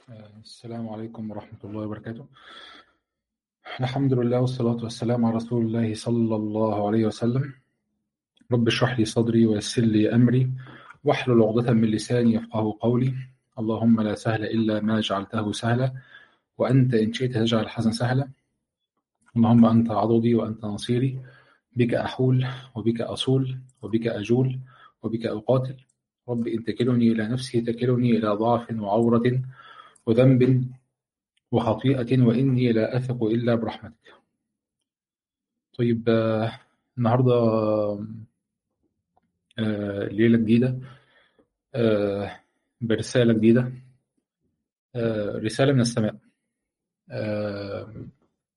السلام عليكم ورحمة الله وبركاته. الحمد لله والصلاة والسلام على رسول الله صلى الله عليه وسلم. رب اشرح لي صدري ويسر لي أمري واحلل عقدة من لساني يفقه قولي. اللهم لا سهل إلا ما جعلته سهلا وأنت إن شئت تجعل الحزن سهلا. اللهم أنت عضدي وأنت نصيري، بك أحول وبك أصول وبك أجول وبك أقاتل. رب إن تكلني إلى نفسي تكلني إلى ضعف وعورة وذنب وخطيئة وإني لا أثق إلا برحمتك. طيب، النهاردة ليلة جديدة، برسالة جديدة، رسالة من السماء. آه،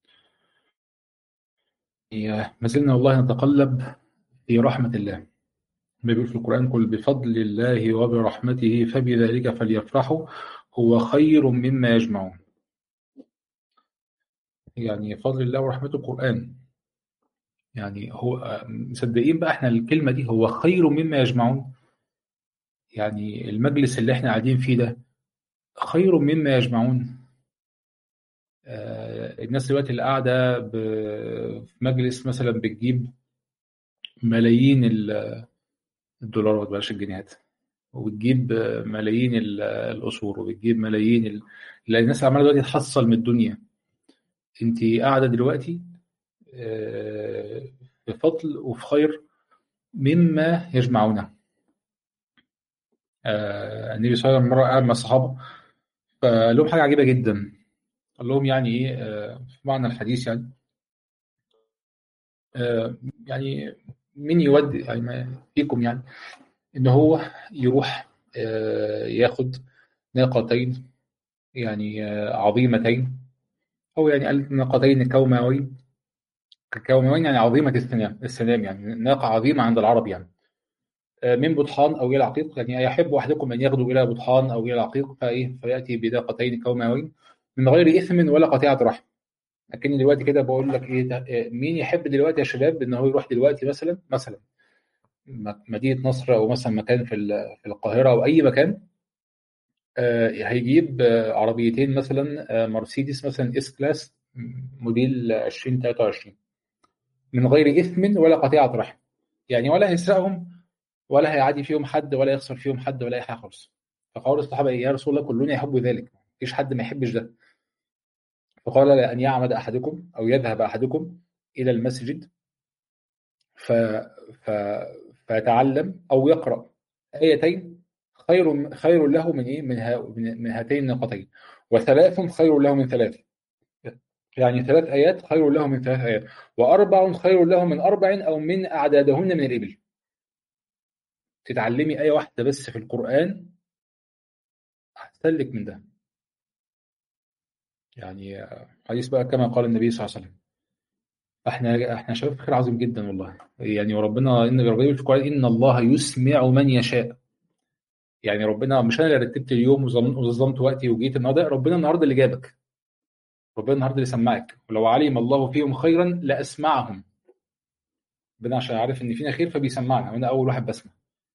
ما زلنا والله نتقلب في رحمة الله. بيقول في القرآن: قل بفضل الله وبرحمته فبذلك فليفرحوا هو خير مما يجمعون. يعني فضل الله ورحمته القرآن، يعني هو مصدقين بقى احنا الكلمة دي هو خير مما يجمعون. يعني المجلس اللي احنا قاعدين فيه ده خير مما يجمعون. الناس دلوقتي اللي قاعدة في مجلس مثلا بتجيب ملايين الدولارات، بلاش الجنيهات، وبتجيب ملايين القصور، وبتجيب ملايين اللي الناس عمالة دلوقتي تحصل من الدنيا. انت قاعدة دلوقتي في فضل وفي خير مما يجمعونه. النبي صلى الله عليه وسلم مرة قاعد مع الصحابة فقال لهم حاجة عجيبة جدا. قال لهم يعني ايه، في معنى الحديث يعني، آه، يعني مين يودي يعني ما فيكم يعني ان هو يروح ياخد ناقتين، يعني عظيمتين، او يعني قال ناقتين كوماوين يعني عظيمة السنام يعني ناقة عظيمة عند العرب يعني، من بطحان او الى عقيق. يعني يحب احدكم ان يغدو الى بطحان او الى عقيق فياتي بناقتين كوماوين من غير اثم ولا قطيعة رحم. لكن دلوقتي كده بقول لك ايه ده، مين يحب دلوقتي يا شباب ان هو يروح دلوقتي مثلا مدينة نصر أو مثلا مكان في القاهرة أو أي مكان، هيجيب عربيتين مثلا، مرسيدس مثلا اس كلاس موديل 2023 من غير إثم ولا قطيعة رحم. يعني ولا هيسرقهم ولا هيعادي فيهم حد ولا يخسر فيهم حد ولا أي حاجة خالص. فقال الصحابة: إيه يا رسول الله، كلنا يحب ذلك، مفيش حد ما يحبش ده. فقال: لأن يعمد أحدكم أو يذهب أحدكم إلى المسجد ف... ف... فيتعلم أو يقرأ آيتين خير له من إيه، من هاتين الناقتين، وثلاث خير له من ثلاث. يعني ثلاث آيات خير له من ثلاث آيات، وأربع خير له من أربع أو من أعدادهن من الإبل. تتعلمي آية واحدة بس في القرآن أحسن لك من ده. يعني حديث بقى كما قال النبي صلى الله عليه وسلم. احنا شباب خير عظيم جدا والله. يعني وربنا ان ربنا في القرآن: ان الله يسمع من يشاء. يعني ربنا مش انا اللي رتبت اليوم ونظمت وقتي وجيت النهارده، ربنا النهارده اللي جابك، ربنا النهارده اللي سمعك. ولو علم الله فيهم خيرا لاسمعهم. ربنا عشان عارف ان فينا خير فبيسمعنا، وانا اول واحد بسمع.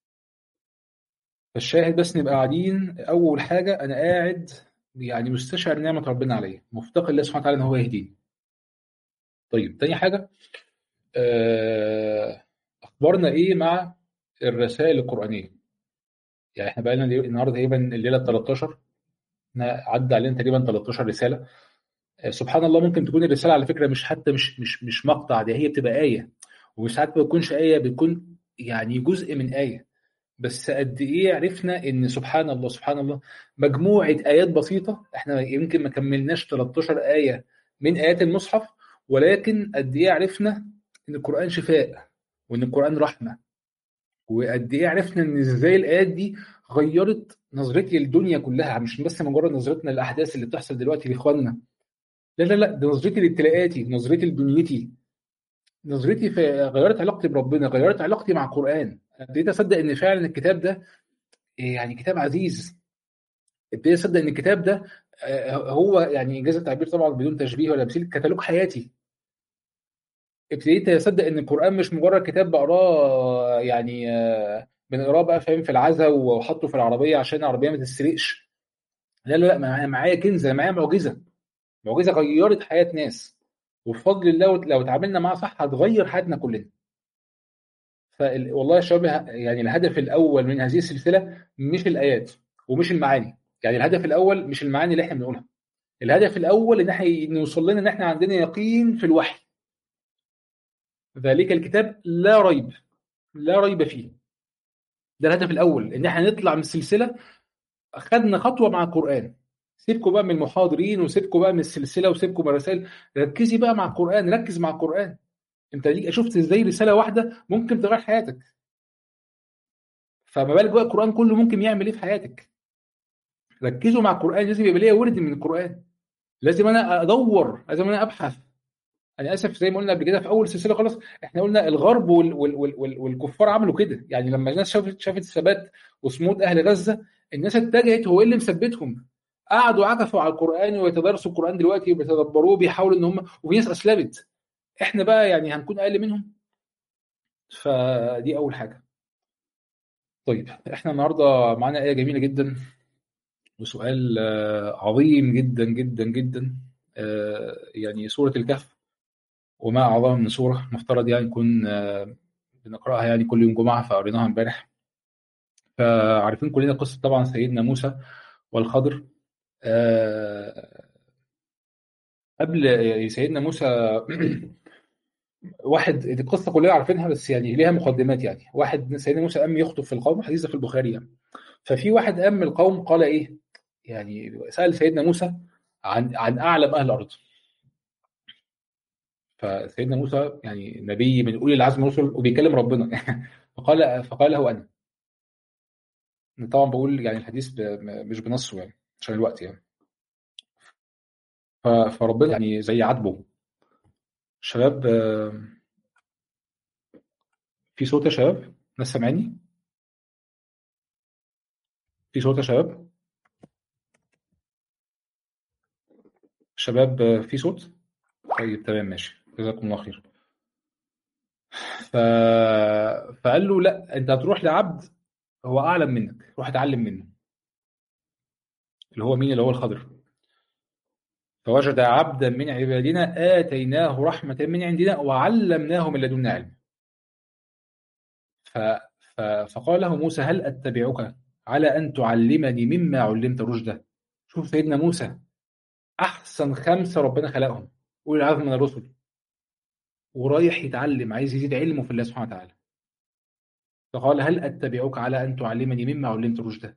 فالشاهد بس نبقى قاعدين، اول حاجه انا قاعد يعني مستشعر نعمه ربنا عليا، مفتقر الله سبحانه وتعالى ان هو يهديني. طيب، تاني حاجه، اخبارنا ايه مع الرسائل القرانيه؟ يعني احنا بقى لنا النهارده تقريبا الليله 13، عدى علينا تقريبا 13 رساله. سبحان الله، ممكن تكون الرسالة على فكرة مش حتى مش مقطع، دي هي بتبقى آية. وساعات ما بتكونش آية، بتكون يعني جزء من آية. بس قد إيه عرفنا إن سبحان الله سبحان الله، مجموعة آيات بسيطة، إحنا يمكن ما كملناش 13 آية من آيات المصحف، ولكن قد إيه عرفنا إن القرآن شفاء، وإن القرآن رحمة. وقد إيه عرفنا إن إزاي الآيات دي غيرت نظرتي للدنيا كلها، مش بس مجرد نظرتنا للأحداث اللي بتحصل دلوقتي لإخواننا. لا لا لا، ده نظرتي لابتلاءاتي، نظرتي لدنيتي، نظرتي في غيرت علاقتي بربنا، غيرت علاقتي مع القرآن. ابتديت اصدق ان فعلا الكتاب ده يعني كتاب عزيز. ابتديت اصدق ان الكتاب ده هو يعني انجاز التعبير طبعا بدون تشبيه ولا تمثيل كتالوج حياتي. ابتديت اصدق ان القرآن مش مجرد كتاب بقراه يعني بنقراه بقى فاهم في العزا وحطه في العربية عشان العربية ما تسرقش. لا لا لا، معايا كنز، أنا معايا معجزه، معجزه غيرت حياه ناس، وبفضل الله لو اتعاملنا معاها صح هتغير حياتنا كلنا. والله يا شباب، يعني الهدف الاول من هذه السلسله مش الايات ومش المعاني. يعني الهدف الاول مش المعاني اللي احنا بنقولها، الهدف الاول ان احنا نوصل لنا ان احنا عندنا يقين في الوحي. ذلك الكتاب لا ريب، لا ريب فيه. ده الهدف الاول، ان احنا نطلع من السلسله خدنا خطوه مع القران. سيبكم بقى من المحاضرين، وسيبكم بقى من السلسله، وسيبكم من الرسائل، ركزي بقى مع القران، ركز مع القران. انت دي شفت ازاي رساله واحده ممكن تغير حياتك، فما بالك بقى القران كله ممكن يعمل ايه في حياتك. ركزوا مع القران، لازم يبقى ليا ورد من القران، لازم انا ادور، لازم انا ابحث. انا اسف، زي ما قلنا قبل كده في اول سلسله خلاص، احنا قلنا الغرب والكفار عملوا كده. يعني لما الناس شافت ثبات وصمود اهل غزه، الناس اتجهت، هو ايه اللي مثبتهم؟ قعدوا عكفوا على القران ويتدارسوا القران دلوقتي وبيتدبروه، بيحاولوا ان هم، وفي ناس اسلمت. احنا بقى يعني هنكون اقل منهم؟ فدي اول حاجه. طيب احنا النهارده معانا ايه جميله جدا، وسؤال عظيم جدا جدا جدا. يعني سوره الكهف، وما أعظم من سورة مفترض يعني نكون بنقرأها يعني كل يوم جمعة، فقريناها امبارح. فعارفين كلنا قصة طبعا سيدنا موسى والخضر. آه، قبل سيدنا موسى واحد، دي القصة كلنا عارفينها بس يعني ليها مقدمات. يعني واحد سيدنا موسى قام يخطب في القوم، حديثة في البخاري يعني. ففي واحد قام من القوم قال إيه، يعني سأل سيدنا موسى عن أعلم أهل الأرض. فسيدنا موسى يعني نبي من أولي العزم من الرسل وبيكلم ربنا فقال هو أنا. طبعا بقول يعني الحديث مش بنصه يعني عشان الوقت يعني. فربنا يعني زي عاتبه. شباب، في صوت يا شباب؟ ناس سامعيني؟ في صوت يا شباب؟ شباب، في صوت؟ طيب تمام ماشي، جزاكم الله خير. ف... فقال له لا، انت هتروح لعبد هو اعلم منك، روح اتعلم منه. اللي هو مين؟ اللي هو الخضر. فوجد عبدا من عبادنا آتيناه رحمة من عندنا وعلمناه من لدنا علم. ف... فقال له موسى هل أتبعك على أن تعلمني مما علمت رشدا. شوف سيدنا موسى، أحسن خمسة ربنا خلقهم، أولي العزم من الرسل، ورايح يتعلم، عايز يزيد علمه في الله سبحانه وتعالى. فقال هل أتبعك على أن تعلمني مما علمت رشدا.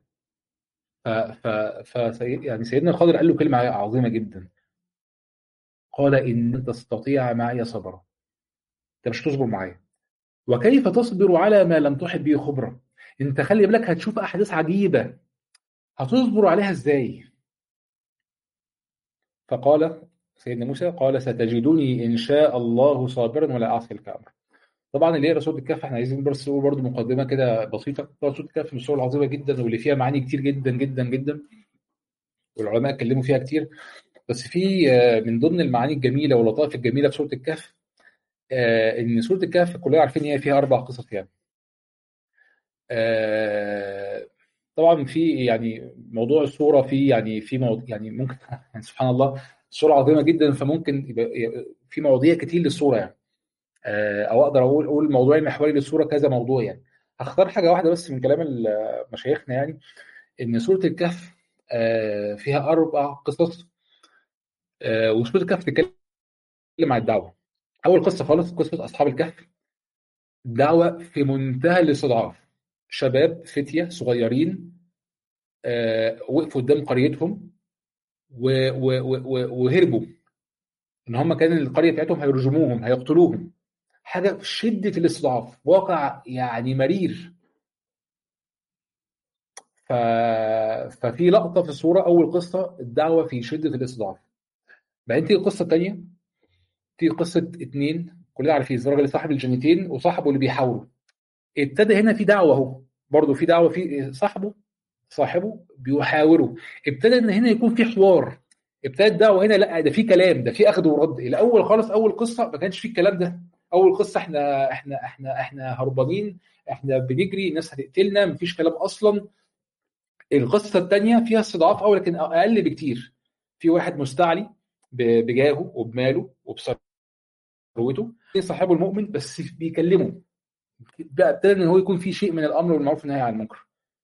يعني سيدنا الخضر قال له كلمة عظيمة جدا. قال إن لن تستطيع معي صبرا، أنت مش تصبر معايا. وكيف تصبر على ما لم تحط به خبرا؟ أنت خلي بالك هتشوف أحداث عجيبة، هتصبر عليها إزاي؟ فقال سيدنا موسى قال ستجدني إن شاء الله صابرا ولا أعصي لك أمرا. طبعا اللي هي سورة الكهف، احنا عايزين بس نقول برضه مقدمة كده بسيطة. طبعا سورة الكهف من السور العظيمة جدا، واللي فيها معاني كتير جدا جدا جدا، والعلماء اتكلموا فيها كتير. بس في من ضمن المعاني الجميلة واللطائف الجميلة في سورة الكهف، إن سورة الكهف كلنا عارفين إن هي فيها أربع قصص يعني. آه، طبعا في يعني موضوع السورة، في يعني في موضوع يعني ممكن يعني سبحان الله، السورة عظيمة جدا، فممكن يبقى في مواضيع كتير للسورة يعني. او اقدر اقول الموضوع المحوري للسوره كذا موضوع يعني. هختار حاجه واحده بس من كلام مشايخنا يعني، ان سوره الكهف فيها اربع قصص. وسوره الكهف بتتكلم عن الدعوه. اول قصه خالص قصه اصحاب الكهف، دعوه في منتهى الاستضعاف. شباب فتيه صغيرين وقفوا قدام قريتهم وهربوا، ان هم كان القريه بتاعتهم هيرجموهم هيقتلوهم. حاجه في شده الاستضعاف، واقع يعني مرير. ف... ففي لقطه في الصوره، اول قصه الدعوه في شده الاستضعاف. بعدين تيجي القصه الثانيه، تيجي قصه اتنين كلنا عارفين، الراجل اللي صاحب الجنتين وصاحبه اللي بيحاوروا. ابتدى هنا في دعوه اهو، برضه في دعوه، في صاحبه بيحاوره. ابتدى ان هنا يكون في حوار، ابتدى الدعوه هنا لا ده في كلام، ده في اخذ ورد. الاول خالص اول قصه ما كانش في الكلام ده. اول قصه احنا هربانين، احنا بنجري، الناس هتقتلنا، مفيش كلام اصلا. القصه الثانيه فيها استضعاف أو لكن اقل بكتير. في واحد مستعلي بجاهه وبماله وبثروته، صاحبه المؤمن بس بيكلمه بقى، ابتدى ان هو يكون في شيء من الامر بالمعروف والنهي عن المنكر.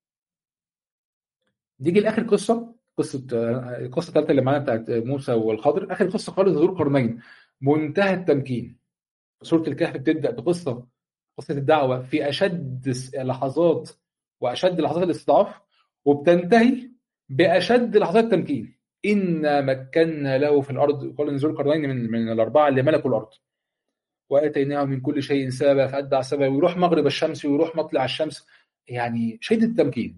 نيجي لاخر قصه، القصه الثالثه اللي معانا بتاعت موسى والخضر، اخر قصه خالص ذو القرنين، منتهى التمكين. سوره الكهف بتبدا قصه الدعوه في اشد لحظات واشد لحظات الاستضعاف، وبتنتهي باشد لحظات التمكين. انا مكنا له في الارض، قال ذو القرنين من الاربعه اللي ملكوا الارض، واتيناه من كل شيء سببا فاتبع سببا، ويروح مغرب الشمس ويروح مطلع الشمس، يعني شديد التمكين.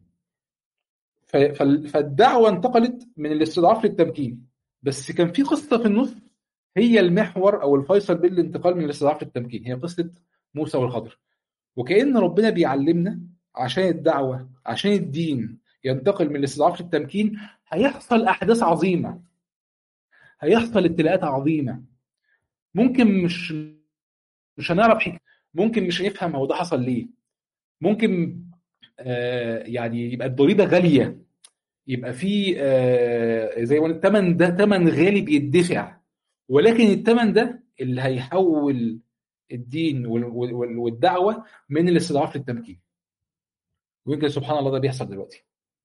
فالدعوه انتقلت من الاستضعاف للتمكين، بس كان في قصه في النص هي المحور او الفيصل بين الانتقال من الاستضعاف للتمكين، هي قصه موسى والخضر. وكأن ربنا بيعلمنا عشان الدعوه، عشان الدين ينتقل من الاستضعاف للتمكين، هيحصل احداث عظيمه، هيحصل ابتلاءات عظيمه، ممكن مش هنعرف حكمة، ممكن مش هنفهم هو ده حصل ليه، ممكن يعني يبقى الضريبه غاليه، يبقى في زي ما الثمن ده ثمن غالي بيدفع، ولكن الثمن ده اللي هيحول الدين والدعوه من الاستضعاف للتمكين. ويمكن سبحان الله ده بيحصل دلوقتي.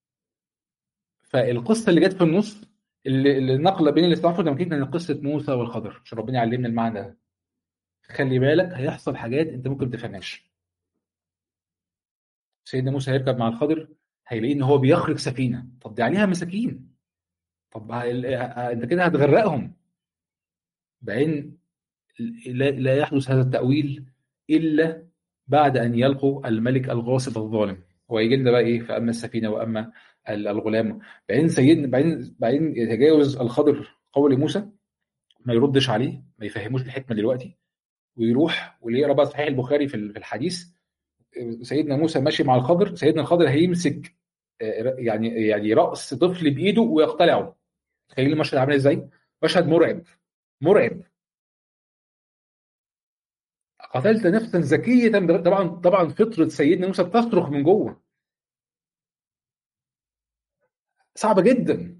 فالقصه اللي جت في النص، اللي النقله بين الاستضعاف والتمكين، كانت قصه موسى والخضر، عشان ربنا يعلمنا المعنى ده. خلي بالك هيحصل حاجات انت ممكن ما تفهمهاش. سيدنا موسى هيركب مع الخضر، هيلاقي ان هو بيخرق سفينه، طب دي عليها مساكين، طب انت كده هتغرقهم. بعدين لا يحدث هذا التأويل إلا بعد أن يلقوا الملك الغاصب الظالم. هو يجي لنا بقى إيه، فأما السفينة وأما الغلام. بعدين سيدنا، بعدين يتجاوز الخضر قول موسى، ما يردش عليه، ما يفهموش الحكمة دلوقتي، ويروح ويقرا بقى صحيح البخاري في الحديث. سيدنا موسى ماشي مع الخضر، سيدنا الخضر هيمسك يعني رأس طفل بإيده ويقتلعه. تخيل المشهد عامل ازاي؟ مشهد مرعب، مرعب. قتلت نفسا زكية طبعا طبعا فطرة سيدنا موسى بتصرخ من جوه، صعبة جدا.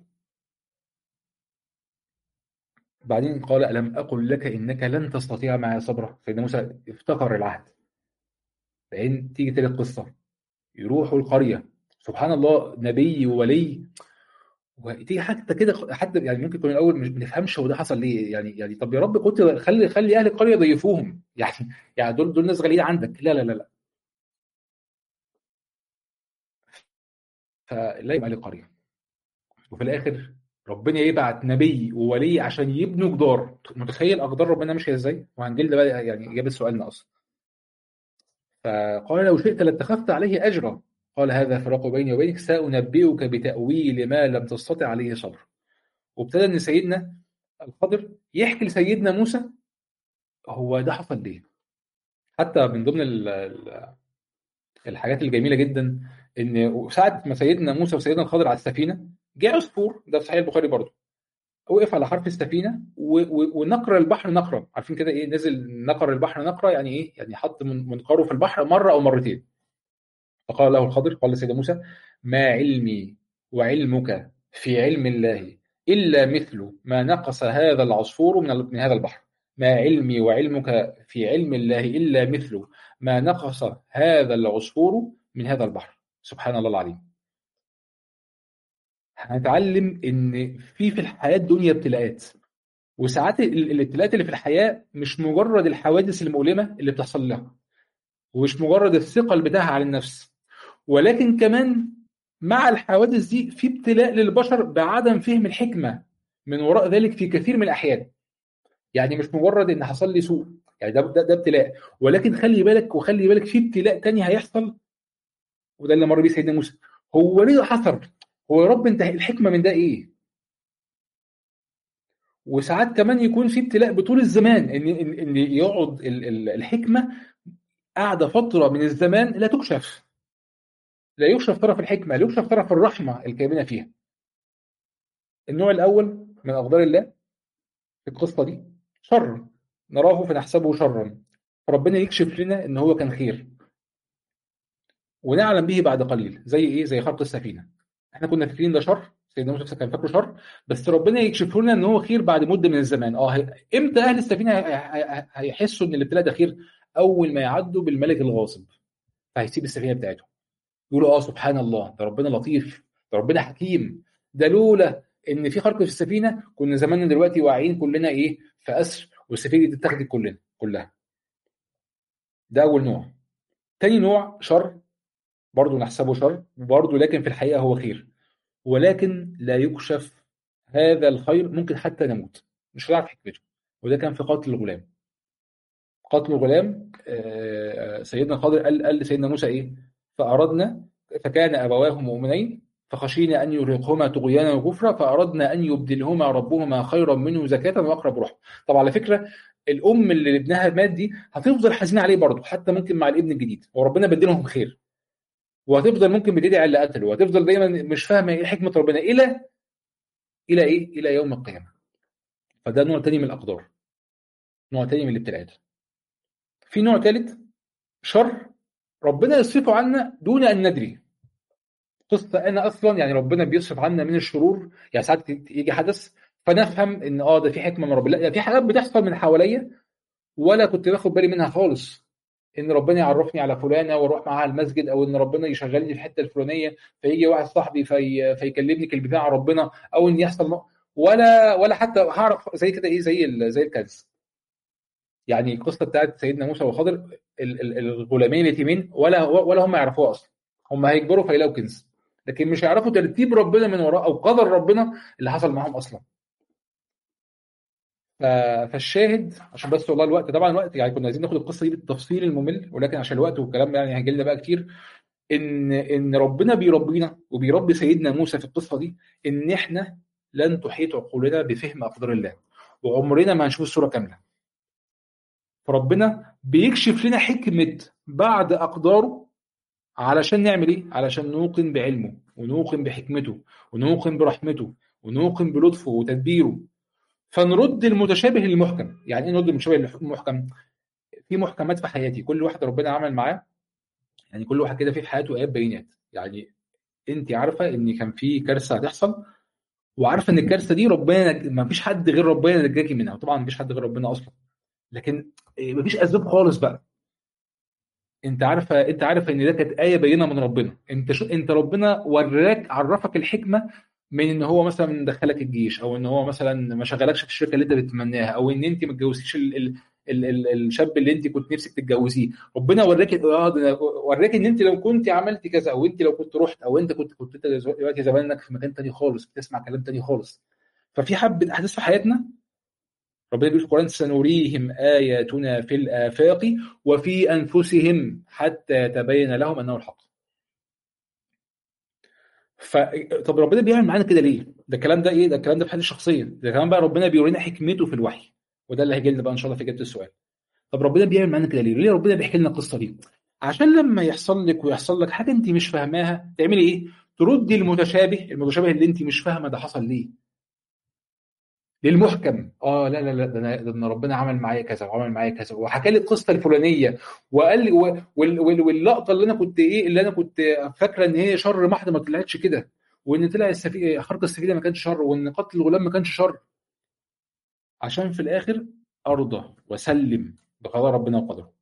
بعدين قال ألم أقل لك إنك لن تستطيع معي صبرا. سيدنا موسى افتكر العهد. بعدين تيجي تلك قصة، يروحوا القرية، سبحان الله، نبي وولي، وتيجي حتى كده حتى يعني ممكن يكون الاول مش بنفهمش هو ده حصل ليه، يعني طب يا رب كنت خلي اهل القريه ضيفوهم يعني دول ناس غاليين عندك، لا لا لا لا. فلا يبقى اهل القريه، وفي الاخر ربنا يبعت نبي وولي عشان يبنوا جدار. متخيل اقدار ربنا ماشيه ازاي؟ وهنجيل بقى يعني اجابه سؤالنا اصلا. فقال لو شئت لاتخذت عليه اجرا، قال هذا فراق بيني وبينك، سانبئك بتاويل ما لم تستطع عليه صبر. وابتدى ان سيدنا الخضر يحكي لسيدنا موسى هو ده حصل ليه. حتى من ضمن الحاجات الجميله جدا، ان ساعه ما سيدنا موسى وسيدنا الخضر على السفينه، جاء عصفور، ده في صحيح البخاري برضه، وقف على حرف السفينه ونقر البحر نقره. عارفين كده ايه، نزل نقر البحر نقره، يعني ايه؟ يعني حط منقاره في البحر مره او مرتين. فقال له الخضر، قال لسيدنا موسى ما علمي وعلمك في علم الله الا مثل ما نقص هذا العصفور من هذا البحر. ما علمي وعلمك في علم الله الا مثل ما نقص هذا العصفور من هذا البحر. سبحان الله العظيم. هنتعلم ان في الحياه الدنيا ابتلاءات، وساعات الابتلاءات اللي في الحياه مش مجرد الحوادث المؤلمه اللي بتحصل لها، ومش مجرد الثقل بتاعها على النفس، ولكن كمان مع الحوادث دي في ابتلاء للبشر بعدم فهم الحكمه من وراء ذلك في كثير من الاحيان. يعني مش مجرد ان حصل لي سوء، يعني ده ابتلاء، ولكن خلي بالك وخلي بالك في ابتلاء تاني هيحصل، وده اللي مر بيه سيدنا موسى. هو ليه حصل؟ هو يا رب انت الحكمه من ده ايه؟ وساعات كمان يكون في ابتلاء بطول الزمان، ان يقعد الحكمه قاعده فتره من الزمان لا تكشف، لا يكشف طرف الحكمه، لا يكشف طرف الرحمه الكامنه فيها. النوع الاول من اقدار الله في القصه دي شر، نراه فنحسبه شرا، فربنا يكشف لنا ان هو كان خير، ونعلم به بعد قليل. زي ايه؟ زي خرق السفينه. احنا كنا فاكرين ده شر، سيدنا موسى كان فاكره شر، بس ربنا يكشف لنا ان هو خير بعد مده من الزمان. امتى اهل السفينه هيحسوا ان الابتلاء ده خير؟ اول ما يعدوا بالملك الغاصب، فهيسيب السفينه بتاعته، يقولوا اه سبحان الله، ده ربنا لطيف، ده ربنا حكيم، ده لولا ان في خرق في السفينه كنا زماننا دلوقتي واقعين كلنا ايه في اسر، والسفينه دي اتاخدت كلها. ده اول نوع. تاني نوع شر، برضه نحسبه شر برضه، لكن في الحقيقه هو خير، ولكن لا يكشف هذا الخير، ممكن حتى نموت مش هنعرف حكمته. وده كان في قتل الغلام. قتل الغلام، سيدنا الخضر قال لسيدنا موسى ايه؟ فأردنا، فكان أبواه مؤمنين فخشينا أن يرهقهما طغيانا وكفرا فأردنا أن يبدلهما ربهما خيرا منه زكاة وأقرب رحمة. طب على فكرة، الأم اللي ابنها مات دي هتفضل حزينة عليه برضه، حتى ممكن مع الابن الجديد وربنا بدلهم خير، وهتفضل ممكن بتدعي اللي قتله، وهتفضل دايما مش فاهمة ايه حكمة ربنا إلى إيه؟ إلى يوم القيامة. فده نوع تاني من الأقدار، نوع تاني من الابتلاءات. في نوع ثالث شر ربنا يصرفه عنا دون ان ندري. قصه انا اصلا يعني ربنا بيصرف عنا من الشرور، يعني ساعات يجي حدث فنفهم ان ده في حكمه من ربنا، لا يعني في حاجات بتحصل من حواليا ولا كنت باخد بالي منها خالص، ان ربنا يعرفني على فلانه واروح معاها المسجد، او ان ربنا يشغلني في الحته الفلانيه فيجي واحد صاحبي فيكلمني كلمتين عن ربنا، او ان يحصل ولا حتى هعرف زي كده ايه، زي الكنز. يعني القصه بتاعت سيدنا موسى وخضر، الغلامين اليتيمين ولا هم يعرفوها اصلا. هم هيكبروا فيلاقوا كنز، لكن مش هيعرفوا ترتيب ربنا من وراء او قدر ربنا اللي حصل معاهم اصلا. ف- فالشاهد عشان بس والله الوقت، طبعا الوقت يعني كنا عايزين ناخد القصه دي بالتفصيل الممل، ولكن عشان الوقت والكلام يعني هيجي لنا بقى كتير. ان ربنا بيربينا وبيربي سيدنا موسى في القصه دي، ان احنا لن تحيط عقولنا بفهم اقدار الله، وعمرنا ما هنشوف الصوره كامله. فربنا بيكشف لنا حكمة بعد أقداره، علشان نعمل إيه؟ علشان نوقن بعلمه ونوقن بحكمته ونوقن برحمته ونوقن بلطفه وتدبيره، فنرد المتشابه للمحكم. يعني إيه نرد المتشابه للمحكم؟ في محكمات في حياتي كل واحد ربنا عمل معاه، يعني كل واحد كده في حياته آيات بينات. يعني أنت عارفة إن كان في كارثة هتحصل، وعارفة إن الكارثة دي ربنا ما فيش حد غير ربنا نجاكي منها، وطبعا ما فيش حد غير ربنا أصلا، لكن ما فيش أسباب خالص بقى. انت عارفه ان ده كانت ايه بينه من ربنا. انت ربنا وراك عرفك الحكمه من ان هو مثلا دخلك الجيش، او ان هو مثلا ما شغلكش في الشركه اللي انت بتتمناها، او ان انت ما اتجوزتيش الشاب اللي انت كنت نفسك تتجوزيه. ربنا وراك ان انت لو كنت عملت كذا، او انت لو كنت رحت، او انت كنت انت دلوقتي زمانك في مكان تاني خالص بتسمع كلام تاني خالص. ففي حبه احداث في حياتنا ربنا بيقول في القرآن سنريهم آياتنا في الآفاق وفي أنفسهم حتى يتبين لهم أنه الحق. ف... طب ربنا بيعمل معانا كده ليه؟ ده الكلام ده ايه؟ ده الكلام ده في حياتي الشخصيه، ده كمان بقى ربنا بيورينا حكمته في الوحي، وده اللي هيجي لنا بقى ان شاء الله في اجابه السؤال. طب ربنا بيعمل معانا كده ليه؟ ليه ربنا بيحكي لنا القصه دي؟ عشان لما يحصل لك ويحصل لك حاجه انت مش فاهماها تعملي ايه؟ تردي المتشابه اللي انت مش فاهمه ده حصل ليه؟ للمحكم. لا لا لا، ده أنا ربنا عمل معايا كذا وعمل معايا كذا وحكى لي القصه الفلانيه، وقال لي واللقطه اللي انا كنت ايه، اللي انا كنت فاكره ان هي شر محض ما طلعتش كده، وان طلع خرق السفينه ما كانش شر، وان قتل الغلام ما كانش شر، عشان في الاخر ارضى وسلم بقضاء ربنا وقدره.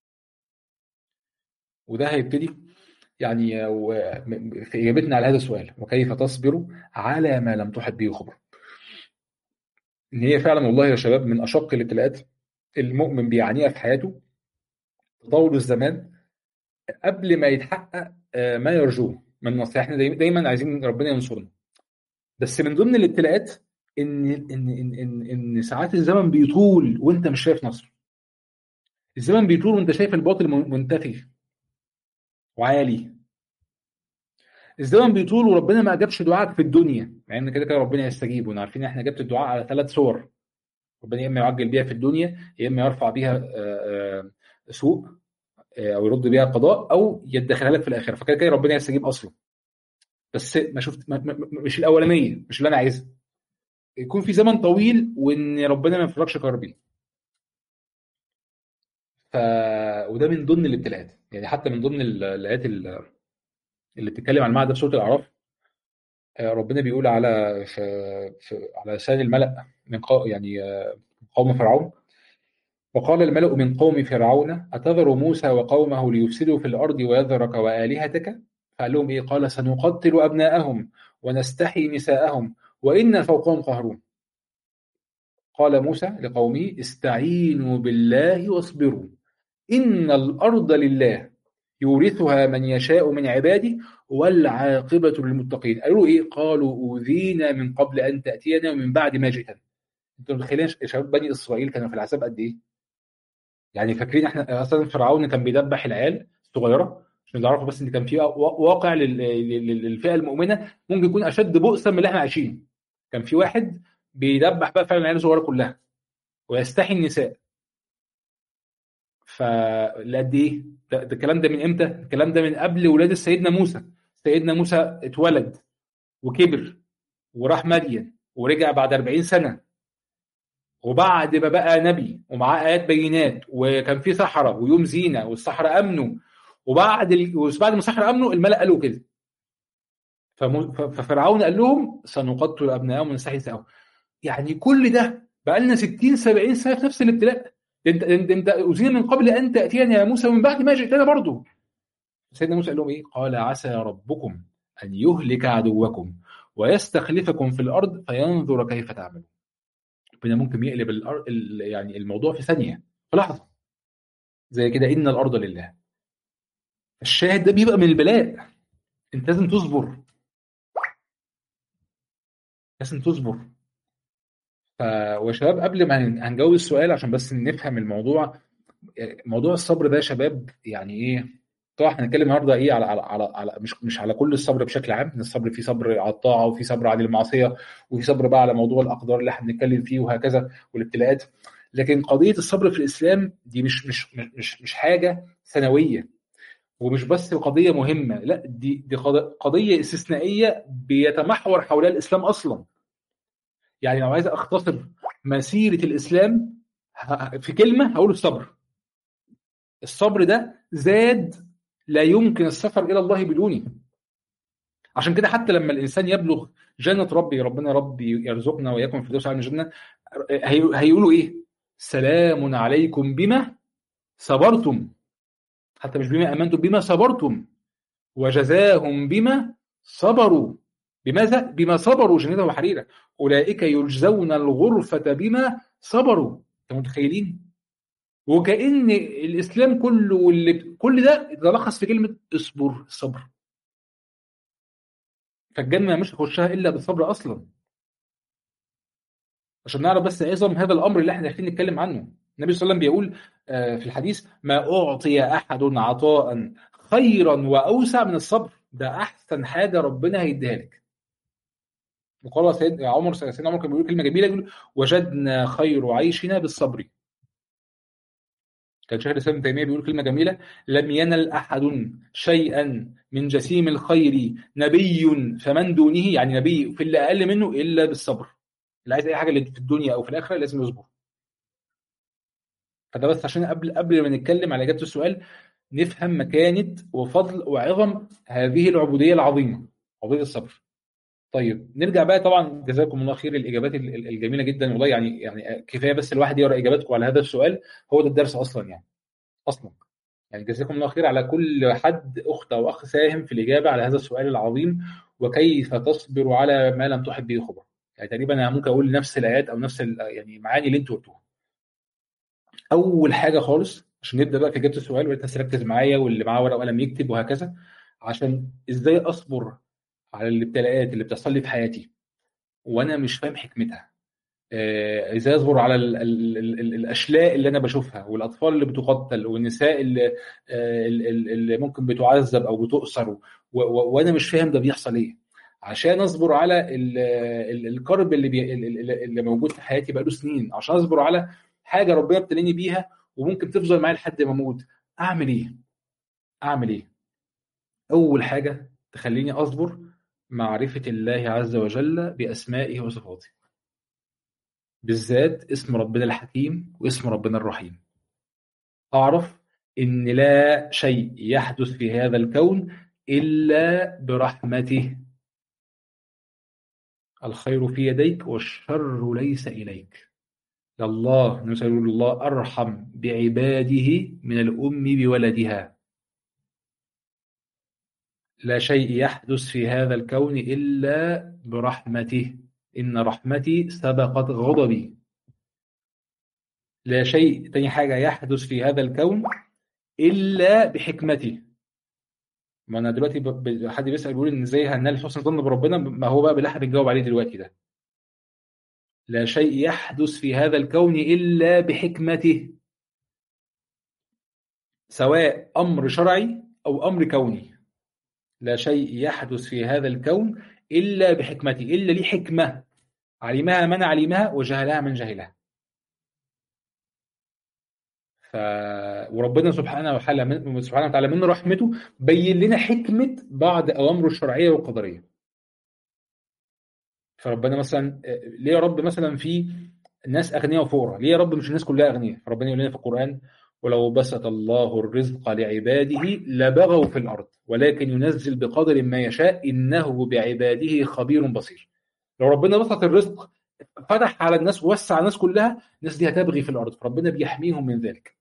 وده هيبتدي يعني في اجابتنا على هذا السؤال، وكيف تصبر على ما لم تحط به خبره. ان هي فعلا والله يا شباب من اشق الابتلاءات المؤمن بيعانيها في حياته، تطور الزمان قبل ما يتحقق ما يرجوه من نصر. احنا دايما عايزين ربنا ينصرنا، بس من ضمن الابتلاءات ان ساعات الزمن بيطول وانت مش شايف نصر. الزمن بيطول وانت شايف الباطل منتفي وعالي. الزمن بيطول وربنا ما اجابش دعائك في الدنيا، مع ان كده كده ربنا يستجيب، عارفين احنا اجابه الدعاء على 3 صور. ربنا يا اما يعجل بيها في الدنيا، يا اما يرفع بيها سوء، او يرد بيها قضاء، او يدخلها لك في الاخره. فكده كده ربنا يستجيب اصلا، بس ما شفت مش الاولانيه، مش اللي انا عايزها. يكون في زمن طويل وان ربنا ما يفرجش كربي. ف وده من ضمن الابتلاءات، يعني حتى من ضمن الايات اللي بتتكلم عن المعنى ده في سوره الاعراف. ربنا بيقول على على لسان الملأ من يعني قوم فرعون: وقال الملأ من قوم فرعون أتذر موسى وقومه ليفسدوا في الأرض ويذرك وآلهتك. فقال لهم إيه؟ قال سنقتل أبناءهم ونستحيي نساءهم وإنا فوقهم قاهرون. قال موسى لقومه استعينوا بالله واصبروا إن الأرض لله يورثها من يشاء من عباده والعاقبة للمتقين. قالوا إيه؟ قالوا أوذينا من قبل أن تأتينا ومن بعد ما جئتنا. أنتم متخيلين شباب بني إسرائيل كانوا في العذاب قد إيه؟ يعني فاكرين احنا اصلا فرعون كان بيدبح العيال الصغيره عشان تعرفوا بس ان كان في واقع للفئه المؤمنه ممكن يكون اشد بؤسا من اللي احنا عايشينه. كان في واحد بيدبح بقى فعلا العيال الصغيره كلها ويستحي النساء. فقد ايه ده الكلام ده من امتى؟ الكلام ده من قبل ولاده سيدنا موسى. سيدنا موسى اتولد وكبر وراح مدين ورجع بعد 40 سنه، وبعد ما بقى نبي ومعاه آيات بينات وكان في سحرة ويوم زينة والسحرة أمنوا، وبعد ما السحرة أمنوا الملأ قالوا كده. ففرعون قال لهم سنقتل أبناءهم ونستحيي نساءهم. يعني كل ده بقى لنا 60 70 سنة في نفس الابتلاء. انت أوذينا من قبل أن تأتينا يا موسى ومن بعد ما جئتنا برضه. سيدنا موسى قال لهم إيه؟ قال عسى ربكم أن يهلك عدوكم ويستخلفكم في الأرض فينظر كيف تعملون. ربنا ممكن يقلب يعني الموضوع في ثانية، في لحظة زي كده. إن الأرض لله. الشاهد ده بيبقى من البلاء. أنت لازم تصبر، لازم تصبر. ف... وشباب قبل ما هنجاوب السؤال عشان بس نفهم الموضوع، موضوع الصبر ده يا شباب يعني إيه؟ طبعا هنتكلم النهارده ايه على مش على كل الصبر بشكل عام. ان الصبر في صبر على الطاعه وفي صبر عن المعصيه وفي صبر بقى على موضوع الاقدار اللي احنا بنتكلم فيه وهكذا والابتلاءات. لكن قضيه الصبر في الاسلام دي مش حاجه ثانويه، ومش بس قضية مهمة، لا دي قضية استثنائية بيتمحور حولها الإسلام أصلا. يعني لو عايز أختصر مسيرة الإسلام في كلمة هقول الصبر. الصبر ده زاد لا يمكن السفر إلى الله بدونه. عشان كده حتى لما الإنسان يبلغ جنة ربي، ربنا ربي يرزقنا وإياكم في الدوس على الجنة، هيقولوا إيه؟ سلام عليكم بما صبرتم. حتى مش بما أمنتم، بما صبرتم وجزاهم بما صبروا. بماذا؟ بما صبروا جنة وحريرة. أولئك يجزون الغرفة بما صبروا. أنتم متخيلين؟ وكأن الإسلام كله كل ده يتلخص في كلمة اصبر. الصبر. فالجنة مش هتخشها إلا بالصبر أصلا. عشان نعرف بس عظم هذا الأمر اللي احنا داخلين نتكلم عنه. النبي صلى الله عليه وسلم بيقول في الحديث: ما أعطي أحد عطاء خيرا وأوسع من الصبر. ده أحسن حاجة ربنا هيديها لك. وقال سيدنا عمر كان بيقول كلمه جميله، يقول: وجدنا خير عيشنا بالصبر. كان شيخ الاسلام ابن تيميه بيقول كلمه جميله: لم ينل احد شيئا من جسيم الخير نبي فمن دونه، يعني نبي في اللي اقل منه، الا بالصبر. اللي عايز اي حاجه اللي في الدنيا او في الاخره لازم يصبر. فده بس عشان قبل ما نتكلم على اجابه السؤال نفهم مكانه وفضل وعظم هذه العبوديه العظيمه، عبوديه الصبر. طيب نرجع بقى. طبعا جزاكم الله خير الاجابات الجميله جدا والله. يعني كفايه بس الواحد يقرا اجاباتكم على هذا السؤال. هو ده الدرس اصلا يعني. اصلا يعني جزاكم الله خير على كل حد اخت او اخ ساهم في الاجابه على هذا السؤال العظيم: وكيف تصبر على ما لم تحب به خبرا. يعني تقريبا انا ممكن اقول نفس الايات او نفس يعني المعاني اللي انتوا قلتوها. اول حاجه خالص عشان نبدا بقى في اجابه السؤال، وانت تركز معايا واللي معاه ورقه وقلم يكتب وهكذا، عشان ازاي اصبر على الابتلاءات اللي بتحصل لي في حياتي وانا مش فاهم حكمتها. ازاي اصبر على الاشلاء اللي انا بشوفها، والاطفال اللي بتقتل، والنساء اللي ممكن بتعذب او بتؤسر، وانا مش فاهم ده بيحصل ايه. عشان اصبر على الكرب اللي موجود في حياتي بقاله سنين، عشان اصبر على حاجه ربنا ابتلاني بيها وممكن تفضل معايا لحد ما اموت. اعمل ايه؟ اعمل ايه؟ اول حاجه تخليني اصبر معرفه الله عز وجل باسمائه وصفاته، بالذات اسم ربنا الحكيم واسم ربنا الرحيم. أعرف إن لا شيء يحدث في هذا الكون إلا برحمته. الخير في يديك والشر ليس إليك. الله نسأل الله أرحم بعباده من الأم بولدها. لا شيء يحدث في هذا الكون إلا برحمته، إن رحمتي سبقت غضبي. لا شيء، تاني حاجة، يحدث في هذا الكون إلا بحكمته. ما أنا دلوقتي حد بيسأل بيقول إن إزاي هنال حسن ظن بربنا، ما هو بقى باللي احنا بنجاوب عليه دلوقتي ده. لا شيء يحدث في هذا الكون إلا بحكمته، سواء أمر شرعي أو أمر كوني. لا شيء يحدث في هذا الكون إلا بحكمته، إلا ليه حكمة علمها من علمها وجهلها من جهلها. ف... وربنا سبحانه وتعالى من رحمته بين لنا حكمة بعض أوامره الشرعية والقدرية. فربنا مثلا ليه يا رب مثلا في ناس أغنياء وفقراء؟ ليه يا رب مش الناس كلها أغنياء؟ فربنا يقول لنا في القرآن: ولو بسط الله الرزق لعباده لبغوا في الأرض ولكن ينزل بقدر ما يشاء إنه بعباده خبير بصير. لو ربنا بسط الرزق، فتح على الناس ووسع الناس كلها، الناس دي هتبغي في الأرض، فربنا بيحميهم من ذلك.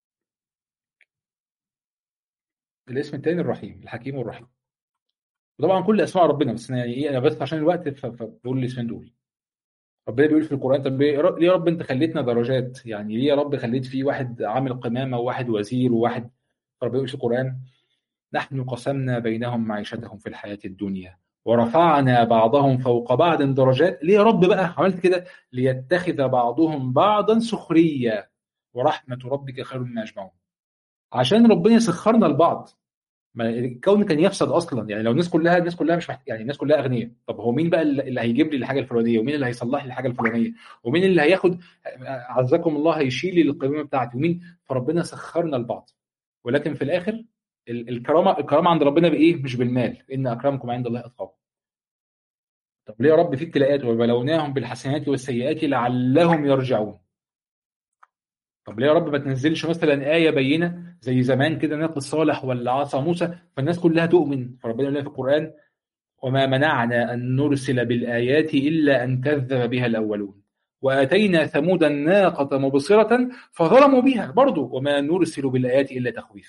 الاسم الثاني الرحيم، الحكيم والرحيم. وطبعا كل اسماء ربنا، بس أنا يعني ايه، انا بس عشان الوقت فبقول الاسمين دول. ربنا بيقول في القران: طب ليه يا رب انت خليتنا درجات؟ يعني ليه يا رب خليت في واحد عامل قمامه وواحد وزير وواحد؟ فربنا بيقول في القران: نحن قسمنا بينهم معيشتهم في الحياه الدنيا ورفعنا بعضهم فوق بعض درجات. ليه يا رب بقى عملت كده؟ ليتخذ بعضهم بعضا سخريا ورحمه ربك خير مما يجمعون. عشان ربنا يسخرنا لبعض. ما الكون كان يفسد اصلا، يعني لو الناس كلها مش يعني الناس كلها اغنياء، طب هو مين بقى اللي هيجيب لي الحاجه الفلانيه؟ ومين اللي هيصلح لي الحاجه الفلانيه؟ ومين اللي هياخد، عزكم الله، هيشيل لي القيمه بتاعتي؟ ومين؟ فربنا سخرنا لبعض. ولكن في الاخر الكرامه عند ربنا بايه؟ مش بالمال، ان اكرمكم عند الله اتقاكم. طب ليه يا رب في ابتلاءات وبلوناهم بالحسنات والسيئات لعلهم يرجعون؟ طب ليه يا رب ما تنزلش مثلا آية بينة زي زمان كده، ناقة صالح ولا عصا موسى فالناس كلها تؤمن؟ فربنا يقول لنا في القرآن: وما منعنا أن نرسل بالآيات إلا أن كذب بها الأولون وآتينا ثمود الناقة مبصرة فظلموا بها برضه وما نرسل بالآيات إلا تخويفا.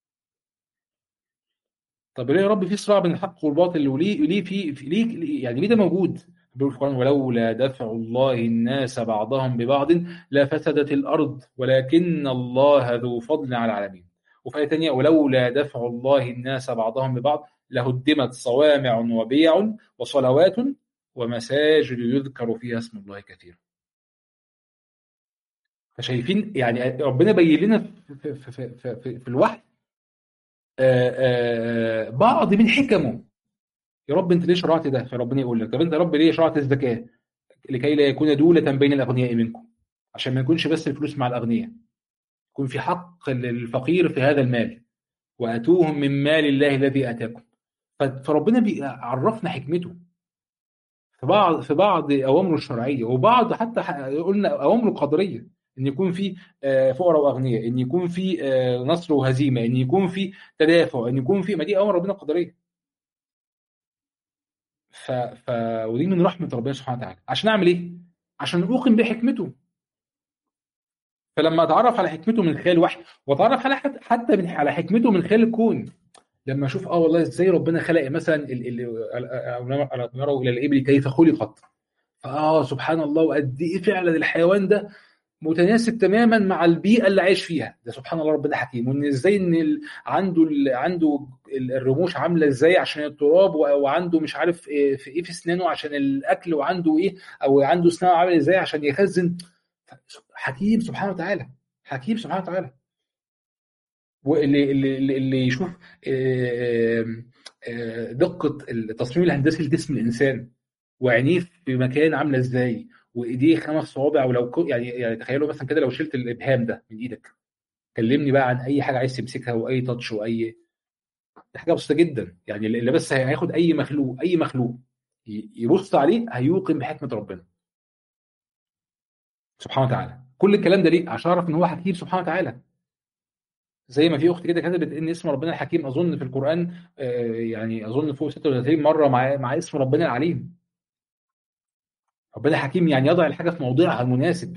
طب ليه يا رب في صراع بين الحق والباطل؟ وليه يعني ليه ده موجود؟ بيقول في القرآن: ولولا دفع الله الناس بعضهم ببعض لفسدت الأرض ولكن الله ذو فضل على العالمين. وفي آية تانية: ولولا دفع الله الناس بعضهم ببعض لهدمت صوامع وبيع وصلوات ومساجد يذكر فيها اسم الله كثيرا. فشايفين يعني ربنا بين لنا في الوحي بعض من حكمه. يا رب انت ليه شرعت ده؟ فربنا يقول لك: طب انت يا رب ليه شرعت الزكاه؟ لكي لا يكون دولة بين الاغنياء منكم، عشان ما يكونش بس الفلوس مع الاغنياء، يكون في حق للفقير في هذا المال، واتوهم من مال الله الذي اتاكم. فربنا بيعرفنا حكمته في بعض اوامره الشرعيه، وبعض حتى قلنا اوامره القدريه، ان يكون في فقراء واغنياء، ان يكون في نصر وهزيمه، ان يكون في تدافع، ان يكون في، ما دي اوامر ربنا القدريه. ف... ف... ودي من رحمة ربنا سبحانه وتعالى. عشان أعمل إيه؟ عشان أوقن بحكمته. فلما أتعرف على حكمته من خلال وحي، وأتعرف على حتى على حكمته من خلال الكون، لما أشوف والله إزاي ربنا خلق مثلا ألم يروا إلى الإبل كيف خلقت، سبحان الله، وقد إيه فعلا الحيوان ده متناسب تماما مع البيئه اللي عايش فيها. ده سبحان الله ربنا حكيم. وان ازاي ان عنده الرموش عامله ازاي عشان التراب، وعنده مش عارف في اسنانه عشان الاكل، وعنده ايه، او عنده اسنانه عامل ازاي عشان يخزن. حكيم سبحانه وتعالى، حكيم سبحانه وتعالى. واللي يشوف دقه التصميم الهندسي لجسم الانسان، وعينيه في مكان عامله ازاي، وايديه 5 صوابع، ولو يعني تخيلوا مثلا كده لو شلت الابهام ده من ايدك، كلمني بقى عن اي حاجه عايز تمسكها واي تاتش واي، دي حاجه بسيطه جدا. يعني اللي بس هياخد اي مخلوق يبص عليه هيوقن بحكمه ربنا سبحانه وتعالى. كل الكلام ده ليه؟ عشان اعرف ان هو حكيم سبحانه وتعالى. زي ما في اخت كده كتبت ان اسم ربنا الحكيم اظن في القران يعني اظن فوق 36 مره مع اسم ربنا العليم. ربنا حكيم يعني يضع الحاجه في موضعها المناسب.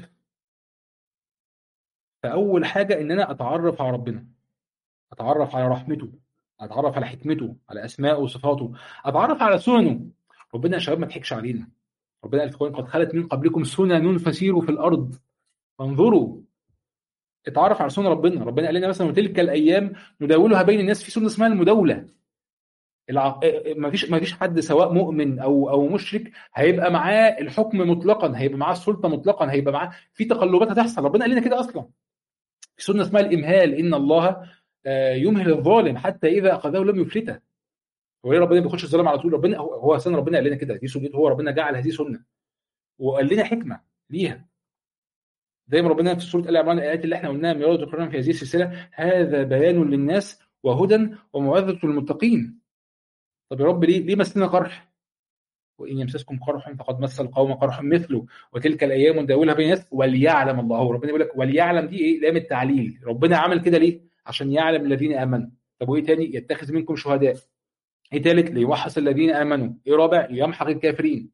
فاول حاجه ان انا اتعرف على ربنا، اتعرف على رحمته، اتعرف على حكمته، على اسمائه وصفاته، اتعرف على سننه. ربنا يا شباب ما تضحكش علينا. ربنا قال في القرآن قد خلت من قبلكم سنن فسيروا في الارض فانظروا. اتعرف على سنن ربنا. ربنا قال لنا مثلا وتلك الايام نداولها بين الناس، في سنه اسمها المداوله. ما فيش حد سواء مؤمن او مشرك هيبقى معاه الحكم مطلقا، هيبقى معاه السلطه مطلقا، هيبقى معاه في تقلبات هتحصل. ربنا قال لنا كده اصلا في سنه اسمها الامهال، ان الله يمهل الظالم حتى اذا اخذه لم يفلته. هو ليه ربنا ما بياخدش الظالم على طول؟ ربنا هو سنه ربنا قال لنا كده، دي سنته، هو ربنا جعل هذه سنه وقال لنا حكمه ليها. زي ما ربنا في سوره ال عمران الايات اللي احنا قلناها مرات تكررا في هذه السلسله، هذا بيان للناس وهدى وموعظه للمتقين. طب يا رب ليه مسنا قرح؟ وان يمسسكم قرح فقد مس القوم قرح مثله وتلك الايام نداولها بين الناس وليعلم الله. هو ربنا بيقول لك وليعلم، دي ايه؟ لام التعليل. ربنا عمل كده ليه؟ عشان يعلم الذين امنوا. طب وايه تاني؟ يتخذ منكم شهداء. ايه تالت؟ ليوحص الذين امنوا. ايه رابع؟ ليمحق الكافرين.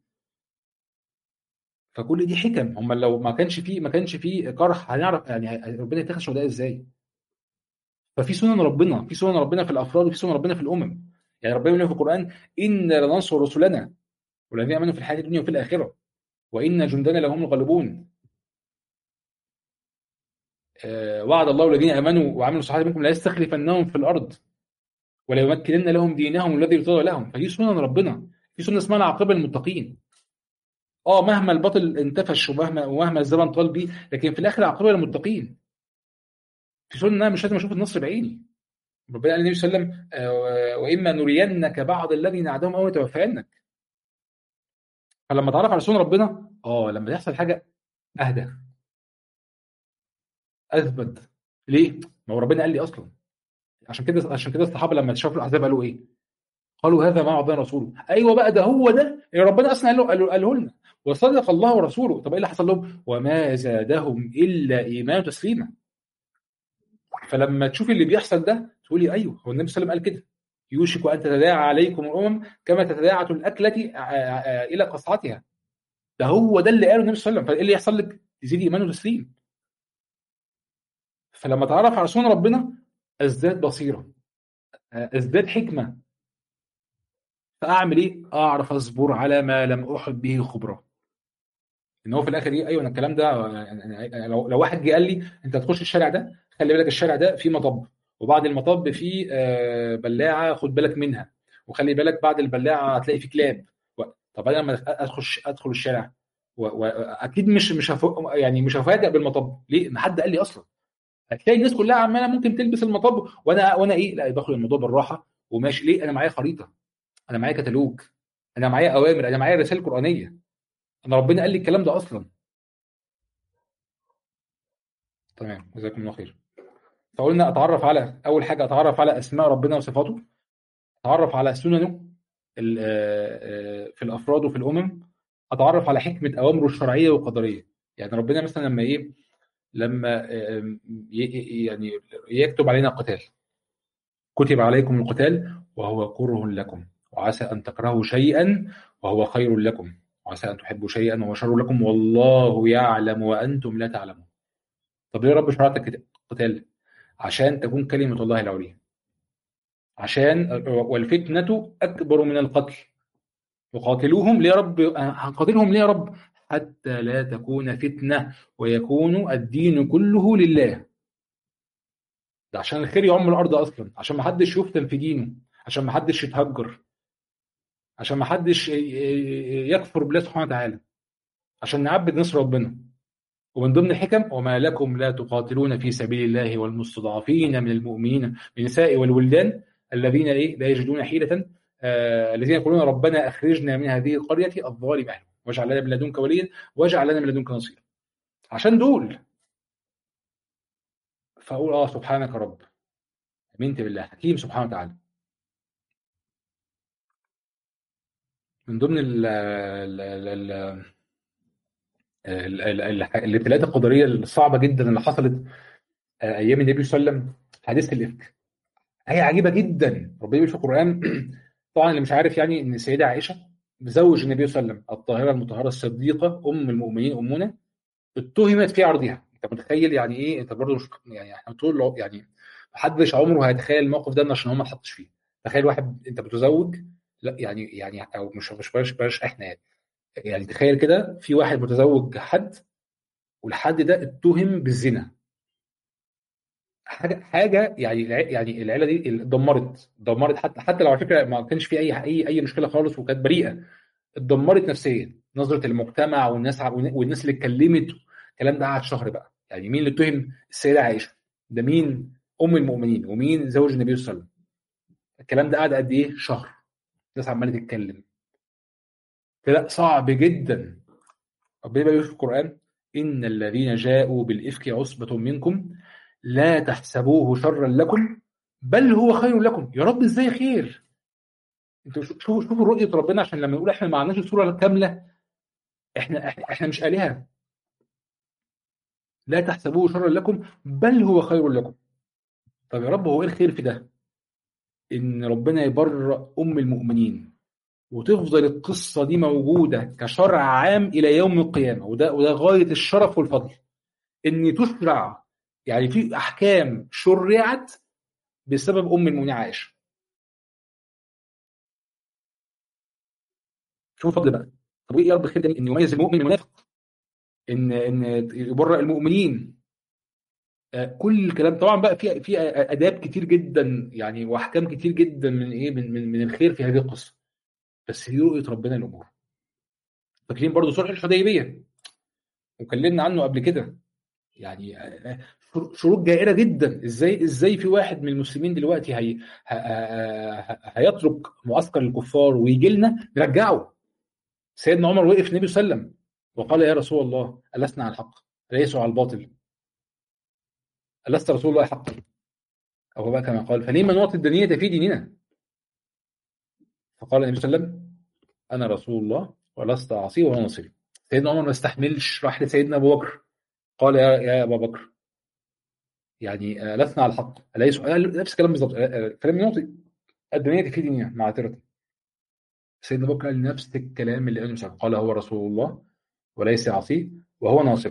فكل دي حكم. هم لو ما كانش فيه قرح هنعرف يعني ربنا يتخذ شهداء ازاي؟ ففي سنن ربنا، في سنن ربنا في الافراد وفي سنن ربنا في الامم. يعني ربنا يقول في القران ان لننصر رسلنا والذين امنوا في الحياه الدنيا وفي الاخره وان جندنا لهم الغالبون. وعد الله الذين امنوا وعملوا الصالحات منكم لا يستخلفنهم في الارض ولا يمكنن لهم دينهم الذي ارتضى لهم. فدي سنن ربنا. في سنه اسمها العاقبه للمتقين. مهما الباطل انتفش ومهما الزمن طال بيه، لكن في الاخر العاقبه للمتقين. في سنه أنا مش لازم اشوف النصر بعيني. ربنا قال للنبي صلى الله عليه وسلم واما نرينك بعض الذي نعدهم او نتوفينك. فلما اتعرف على سنن ربنا لما يحصل حاجه اهدى، اثبت. ليه؟ ما هو ربنا قال لي اصلا. عشان كده الصحابه لما شافوا الاحزاب قالوا ايه؟ قالوا هذا ما وعدنا رسوله. ايوه بقى، ده هو ده اللي ربنا اصلا قاله لنا. وصدق الله ورسوله. طب ايه اللي حصل لهم؟ وما زادهم الا ايمان تسليما. فلما تشوفي اللي بيحصل ده تقولي ايوه، هو النبي صلى الله عليه وسلم قال كده. يوشك ان تتداعى عليكم الامم كما تتداعى الاكله الى قصعتها. ده هو ده اللي قاله النبي صلى الله عليه وسلم. فايه اللي يحصل لك؟ تزيد ايمان وتسليم. فلما اتعرف على سنن ربنا ازداد بصيره، ازداد حكمه. فاعمل ايه؟ اعرف اصبر على ما لم احط به خبره. ان هو في الاخر ايه؟ ايوه، أنا الكلام ده يعني لو واحد جه قال لي انت هتخش الشارع ده، خلي بالك الشارع ده فيه مطب، وبعد المطب فيه بلاعه خد بالك منها، وخلي بالك بعد البلاعه هتلاقي فيه كلاب. طب انا لما ادخل الشارع واكيد يعني مش هفاجئ بالمطب. ليه؟ ما حد قال لي اصلا. هتلاقي الناس كلها عماله ممكن تلبس المطب، وانا ايه؟ لا، باخد الموضوع بالراحه وماشي. ليه؟ انا معايا خريطه، انا معايا كتالوج، انا معايا اوامر، انا معايا رسائل قرانيه. انا ربنا قال لي الكلام ده اصلا. تمام، جزاكم الله خير. فقلنا اول حاجه اتعرف على اسماء ربنا وصفاته، اتعرف على سننه في الافراد وفي الامم، اتعرف على حكمه اوامره الشرعيه والقدريه. يعني ربنا مثلا لما ايه؟ لما يعني يكتب علينا القتال، كتب عليكم القتال وهو كره لكم وعسى ان تكرهوا شيئا وهو خير لكم وعسى ان تحبوا شيئا وهو شر لكم والله يعلم وانتم لا تعلمون. طب ليه رب شرع لك القتال؟ عشان تكون كلمة الله العليا، عشان والفتنة أكبر من القتل. وقاتلوهم ليه يا رب؟ هنقاتلهم ليه يا رب؟ حتى لا تكون فتنة ويكون الدين كله لله. ده عشان الخير يعم الأرض أصلا، عشان ما حدش يفتن في دينه، عشان ما حدش يتهجر، عشان ما حدش يكفر بالله سبحانه وتعالى، عشان نعبد نصر ربنا. ومن ضمن الحكم وما لكم لا تقاتلون في سبيل الله والمستضعفين من المؤمنين من النساء والولدان الذين لا يجدون حيلة الذين يقولون ربنا أخرجنا من هذه القرية الظالم أهلها واجعل لنا من لدنك وليا واجعل لنا من لدنك نصيرا. عشان دول. فأقول سبحانك رب، آمنت بالله حكيم سبحانه وتعالى. من ضمن الابتلاءات القدرية الصعبة جدا اللي حصلت أيام النبي صلى الله عليه وسلم حادثة الإفك. هي عجيبة جدا. ربنا يقول في القرآن طبعا اللي مش عارف يعني ان السيده عائشه زوج النبي صلى الله عليه وسلم الطاهره المطهره الصديقه ام المؤمنين امنا، اتهمت في عرضها. انت متخيل يعني ايه؟ انت برضه مش يعني احنا طول يعني محدش عمره هيتخيل الموقف ده عشان هو ما اتحطش فيه. تخيل واحد انت متزوج، لا يعني او مش بلاش احنا يعني تخيل كده في واحد متزوج حد، والحد ده اتهم بالزنا. حاجه يعني يعني العيله دي دمرت حتى لو على فكره ما كانش في اي مشكله خالص وكانت بريئه. اتدمرت نفسيا، نظره المجتمع والناس اللي اتكلمت. الكلام ده قعد شهر بقى. يعني مين اللي اتهم؟ السيده عائشه. ده مين؟ ام المؤمنين. ومين؟ زوج النبي صلى الله عليه وسلم. الكلام ده قعد قد ايه؟ شهر. الناس عماله تتكلم. فلا صعب جدا. ربنا بيقول في القرآن: إن الذين جاءوا بالإفك عصبة منكم لا تحسبوه شرا لكم بل هو خير لكم. يا رب ازاي خير؟ انتوا شوفوا رؤية ربنا. عشان لما نقول احنا ما عندناش الصورة الكاملة، احنا مش آلهة. لا تحسبوه شرا لكم بل هو خير لكم. طب يا رب هو ايه الخير في ده؟ ان ربنا يبرأ ام المؤمنين وتفضل القصة دي موجودة كشرع عام إلى يوم القيامة. وده غاية الشرف والفضل. ان تشرع، يعني في احكام شرعت بسبب ام المؤمنين عائشه. شوف الفضل بقى. طب ايه يا رب الخير ده؟ ان يميز المؤمن من المنافق، ان يبرئ المؤمنين. كل الكلام طبعا بقى في اداب كتير جدا يعني، واحكام كتير جدا من ايه من الخير في هذه القصه. بس هي رؤيه ربنا الامور. فاكرين برضو صلح الحديبيه وكلمنا عنه قبل كده. يعني شروط جائره جدا. ازاي في واحد من المسلمين دلوقتي هيترك معسكر الكفار ويجي لنا نرجعه؟ سيدنا عمر وقف النبي صلى الله عليه وسلم وقال: يا رسول الله ألسنا على الحق؟ أليسوا على الباطل؟ ألست رسول الله حقا؟ أو بقى كما قال: فلما نعطي الدنية في ديننا؟ فقال النبي صلى الله عليه وسلم: أنا رسول الله ولست أعصي ولا نصير. سيدنا عمر ما استحملش، راح لسيدنا أبو بكر قال: يا أبا بكر، يعني لسنا على الحق أليسوا؟ قال نفس الكلام بالظبط. فلما نعطي الدنيا في ديننا معذرة. سيدنا أبو بكر قال نفس الكلام اللي قاله النبي صلى الله عليه وسلم. قال: هو رسول الله وليس عصيه وهو ناصر.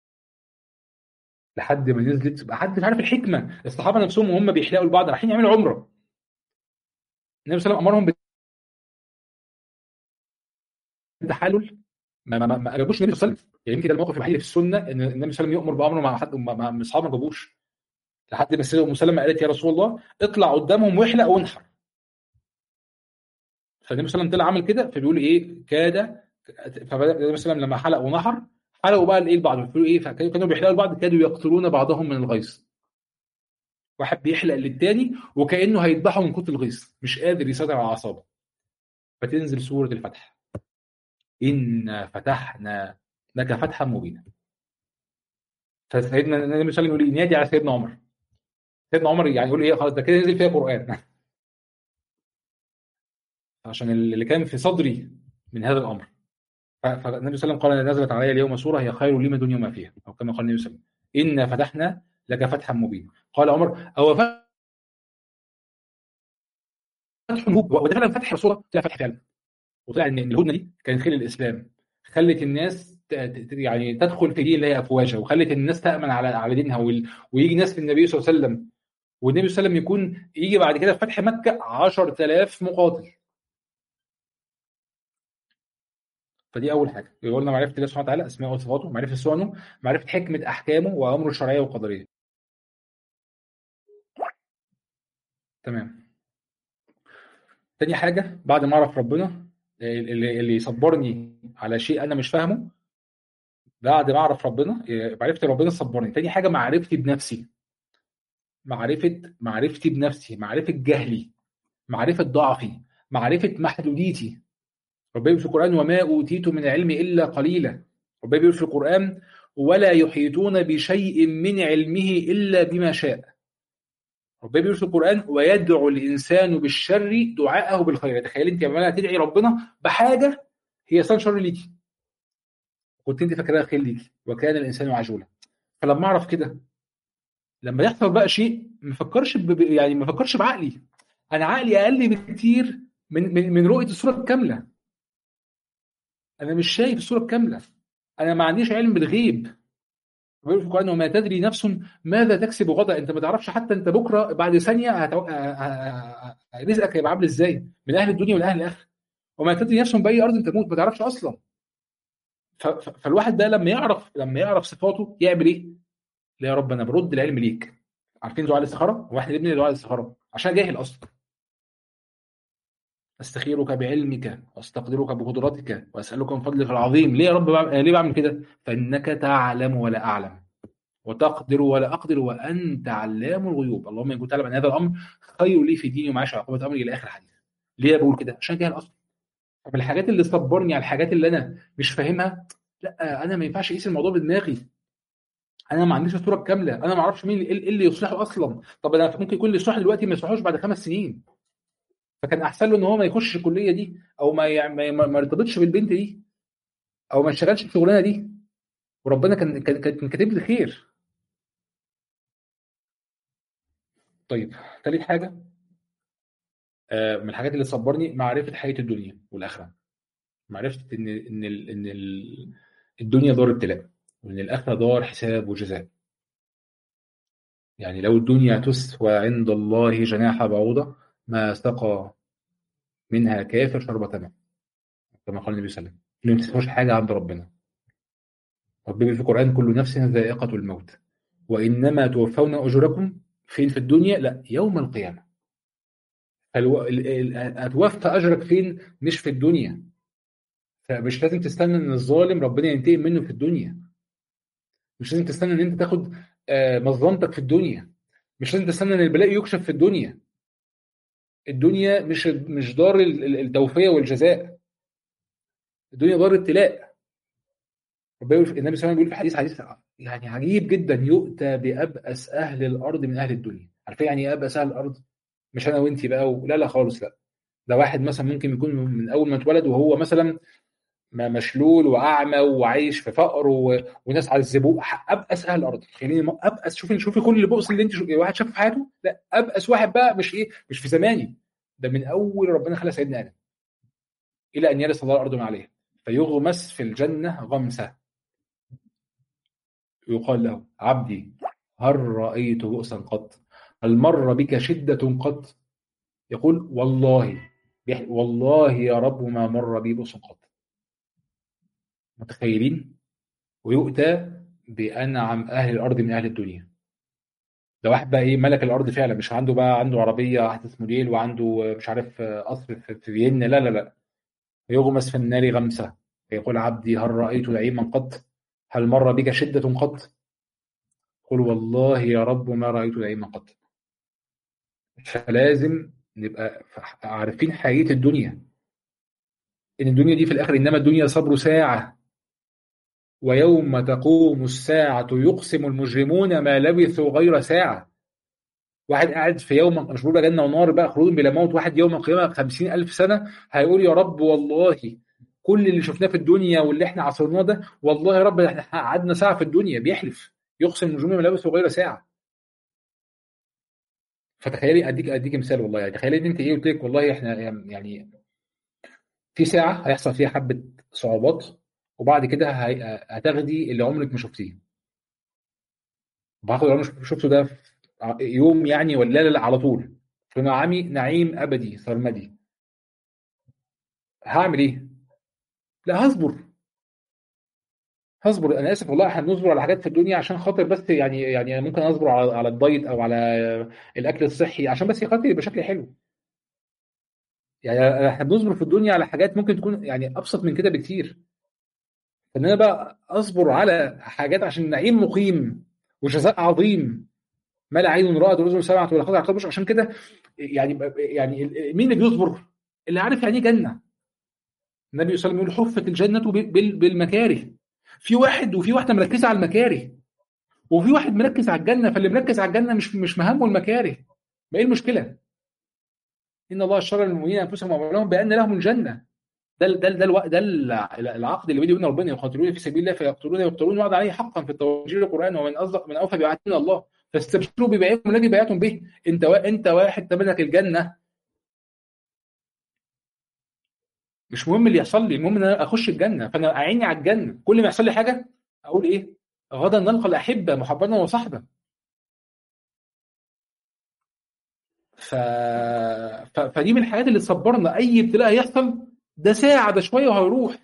لحد ما نزلت بقى حد مش عارف الحكمه. الصحابه نفسهم وهم بيحلقوا لبعض رايحين يعملوا عمره، النبي صلى الله عليه وسلم امرهم بالتحلل. ما جابوش النبي صلى الله عليه وسلم. يعني يمكن ده الموقف الوحيد في السنه ان النبي صلى الله عليه وسلم يامر بامر مع حد من اصحابه ما جابوش. لحد ما السيده ام سلمه قالت: يا رسول الله اطلع قدامهم واحلق وانحر. فالنبي صلى الله عليه وسلم طلع عمل كده. فبيقول ايه؟ فبدا النبي صلى الله عليه وسلم لما حلق ونحر حلقوا بقى الايه لبعض. بيقولوا ايه؟ فكانوا بيحلقوا لبعض كادوا يقتلون بعضهم من الغيظ. واحد بيحلق للتاني وكانه هيذبحه من كتر الغيظ، مش قادر يسيطر على اعصابه. فتنزل سوره الفتح: إنا فتحنا لك فتحا مبينا. فسيدنا النبي صلى الله عليه وسلم يقول ينادي على سيدنا عمر. سيدنا عمر يعني يقول ايه؟ خلاص ده كده نزل فيها قرآن. عشان اللي كان في صدري من هذا الامر. فالنبي صلى الله عليه وسلم قال: نزلت علي اليوم سوره هي خير لي من الدنيا وما فيها، او كما قال النبي صلى الله عليه وسلم: انا فتحنا لك فتحا مبينا. قال عمر: او فتح مبين؟ وده فعلا فتح رسول طلع فتح فعلا. وطلع ان الهدنه دي كانت خير الاسلام. خلت الناس يعني تدخل في دين الله افواجا، وخلت الناس تامن على دينها ويجي ناس للنبي صلى الله عليه وسلم. والنبي صلى الله عليه وسلم يكون يجي بعد كده في فتح مكه 10,000 مقاتل. فدي اول حاجه يقول لنا: معرفه الله سبحانه وتعالى، اسماءه وصفاته، معرفه سننه، معرفه حكمه احكامه وامره الشرعيه والقدريه. تمام. تاني حاجه بعد ما اعرف ربنا، اللي يصبرني على شيء انا مش فاهمه. بعد ما اعرف ربنا، معرفه ربنا صبرني. تاني حاجه معرفتي بنفسي. معرفتي بنفسي، معرفه جهلي، معرفه ضعفي، معرفه محدوديتي. ربنا بيقول في القرآن: وما أوتيتم من العلم إلا قليلا. ربنا بيقول في القرآن: ولا يحيطون بشيء من علمه إلا بما شاء. ربنا بيقول في القرآن: ويدعو الإنسان بالشر دعاءه بالخير. تخيل أنت عمالة تدعي ربنا بحاجة هي أصلا شر ليكي، كنت أنت فاكراها خير ليكي، وكان الإنسان عجولا. فلما أعرف كده، لما يحصل بقى شيء يعني ما افكرش بعقلي. انا عقلي اقل بكتير من رؤيه الصوره الكامله. انا مش شايف الصوره الكامله، انا ما عنديش علم بالغيب. بيقول في القرآن وما تدري نفس ماذا تكسب غدا. انت ما تعرفش حتى انت بكره بعد ثانيه رزقك هيبقى عامل ازاي، من اهل الدنيا ومن اهل الاخره. وما تدري نفس باي ارض تموت، ما تعرفش اصلا. فالواحد ده لما يعرف صفاته يعمل ايه؟ لا يا رب انا برد العلم ليك. عارفين دعاء الاستخاره؟ هو احنا ليه بنبني دعاء الاستخاره؟ عشان جاهل اصلا. استخيرك بعلمك واستقدرك بقدرتك واسالك من فضلك العظيم. ليه يا رب ليه بعمل كده؟ فانك تعلم ولا اعلم، وتقدر ولا اقدر، وانت علام الغيوب. اللهم ان كنت تعلم ان هذا الامر خير لي في ديني ومعاشي عقوبه امري الى اخر الحديث. ليه بقول كده؟ عشان جاهل اصلا. طب الحاجات اللي صبرني على الحاجات اللي انا مش فاهمها، لا انا ما ينفعش اقيس الموضوع بدماغي. انا ما عنديش الصوره الكامله، انا ما اعرفش مين إيه اللي يصلحه اصلا. طب انا ممكن يكون اللي يصلحه دلوقتي ما يصلحوش بعد 5 سنين. فكان احسن له ان هو ما يخش الكليه دي، او ما يرتبطش بالبنت دي، او ما يشتغلش الشغلانه دي. وربنا كان كاتب لي خير. طيب، ثالث حاجه من الحاجات اللي تصبرني معرفه حياه الدنيا والاخره. معرفه الدنيا دار ابتلاء، وان الاخره دار حساب وجزاء. يعني لو الدنيا تسوى عند الله جناح بعوضه ما سقى منها كافر شربة ماء، كما قال النبي صلى الله عليه وسلم. اللي ما تسواش حاجه عند ربنا. ربنا بيقول في القران كل نفس ذائقه الموت وانما توفون اجوركم فين في الدنيا؟ لا، يوم القيامه. هتوفى اجرك فين؟ مش في الدنيا. فمش لازم تستنى ان الظالم ربنا ينتقم منه في الدنيا. مش لازم تستنى ان انت تاخد مظلمتك في الدنيا. مش لازم تستنى ان البلاء يكشف في الدنيا. الدنيا مش دار التوفيق والجزاء. الدنيا دار ابتلاء. النبي صلى الله عليه وسلم بيقول في حديث يعني عجيب جدا: يؤتى بأبأس أهل الأرض من أهل الدنيا. عارفين يعني إيه أبأس أهل الأرض؟ مش أنا وأنتي بقى لا لا خالص، لا. ده واحد مثلا ممكن يكون من أول ما اتولد وهو مثلا مشلول واعمى وعايش في فقر وناس عذبوه. ابأس اهل الارض. خليني ابأس. شوفي كل البؤس اللي انت واحد شافه في حياته. لا، ابأس واحد بقى مش في زماني. ده من اول ربنا خلق سيدنا ادم الى ان يرث الله الارض من عليها، فيغمس في الجنه غمسه. يقال له: عبدي هل رأيت بؤسا قط؟ هل مر بك شدة قط؟ يقول: والله. والله يا رب ما مر بي بؤس قط. متخيلين؟ ويؤتى بأنعم أهل الأرض من أهل الدنيا. ده واحد بقى إيه، ملك الأرض فعلا. مش عنده عربية أحدث موديل وعنده مش عارف قصر في فيينا. لا لا لا. يغمس في النار غمسة. يقول: عبدي هل رأيت نعيما قط؟ هل مر بك شدة قط؟ قل: والله يا رب ما رأيت نعيما قط. فلازم نبقى عارفين حقيقة الدنيا. إن الدنيا دي في الآخر إنما الدنيا صبر ساعة، ويوم تقوم الساعة يقسم المجرمون ما لبثوا غير ساعة. واحد قاعد في يوم مش بقول بقى جنة ونار بقى خلود بلا موت، واحد يوم القيامة 50,000 سنة هيقول: يا رب والله كل اللي شفناه في الدنيا واللي احنا عصرناه ده، والله يا رب احنا قعدنا ساعة في الدنيا. بيحلف يقسم النجوم ما لبثوا غير ساعة. فتخيلي، اديك مثال والله. يعني تخيلي ان انت ايه قلت لك والله احنا يعني في ساعة هيحصل فيها حبة صعوبات، وبعد كده هتاخدي اللي عمرك ما شفتيه. وهاخد اللي عمرك ما شفته ده في يوم يعني، ولا لا لا على طول في نعيم ابدي سرمدي. هعمل ايه؟ لا، هصبر. انا اسف والله، احنا بنصبر على حاجات في الدنيا عشان خاطر بس يعني ممكن اصبر على الدايت او على الاكل الصحي عشان بس خاطر يبقى شكلي حلو. يعني احنا بنصبر في الدنيا على حاجات ممكن تكون يعني ابسط من كده بكتير. ان انا بقى اصبر على حاجات عشان نعيم مقيم وجزاء عظيم ما لا عين رأت ولا اذن سمعت ولا خطر على قلب بشر. عشان كده يعني مين اللي بيصبر؟ اللي عارف يعني ايه جنه. النبي صلى الله عليه وسلم يقول: حفت الجنه بالمكاره. في واحد وفي واحده مركزه على المكاره، وفي واحد مركز على الجنه. فاللي مركز على الجنه مش مهمه المكاره. ما ايه المشكله؟ ان الله اشترى للمؤمنين انفسهم واموالهم بان لهم الجنه. العقد اللي بيني وبين ربنا: يقاتلون في سبيل الله فيقتلون ويقتلون وعد عليه حقا في التوجيه القران ومن اصدق من اوفى بعهد من الله فاستبشروا ببيعكم الذي بايعتم به. انت واحد تملك الجنه. مش مهم اللي يحصل لي، المهم ان انا اخش الجنه. فانا اعيني على الجنه. كل ما يحصل لي حاجه اقول ايه؟ غدا نلقى الاحبه محبنا وصحبه. ف... فدي من الحاجات اللي تصبرنا. اي ابتلاء هيحصل ده ساعه، ده شويه وهيروح.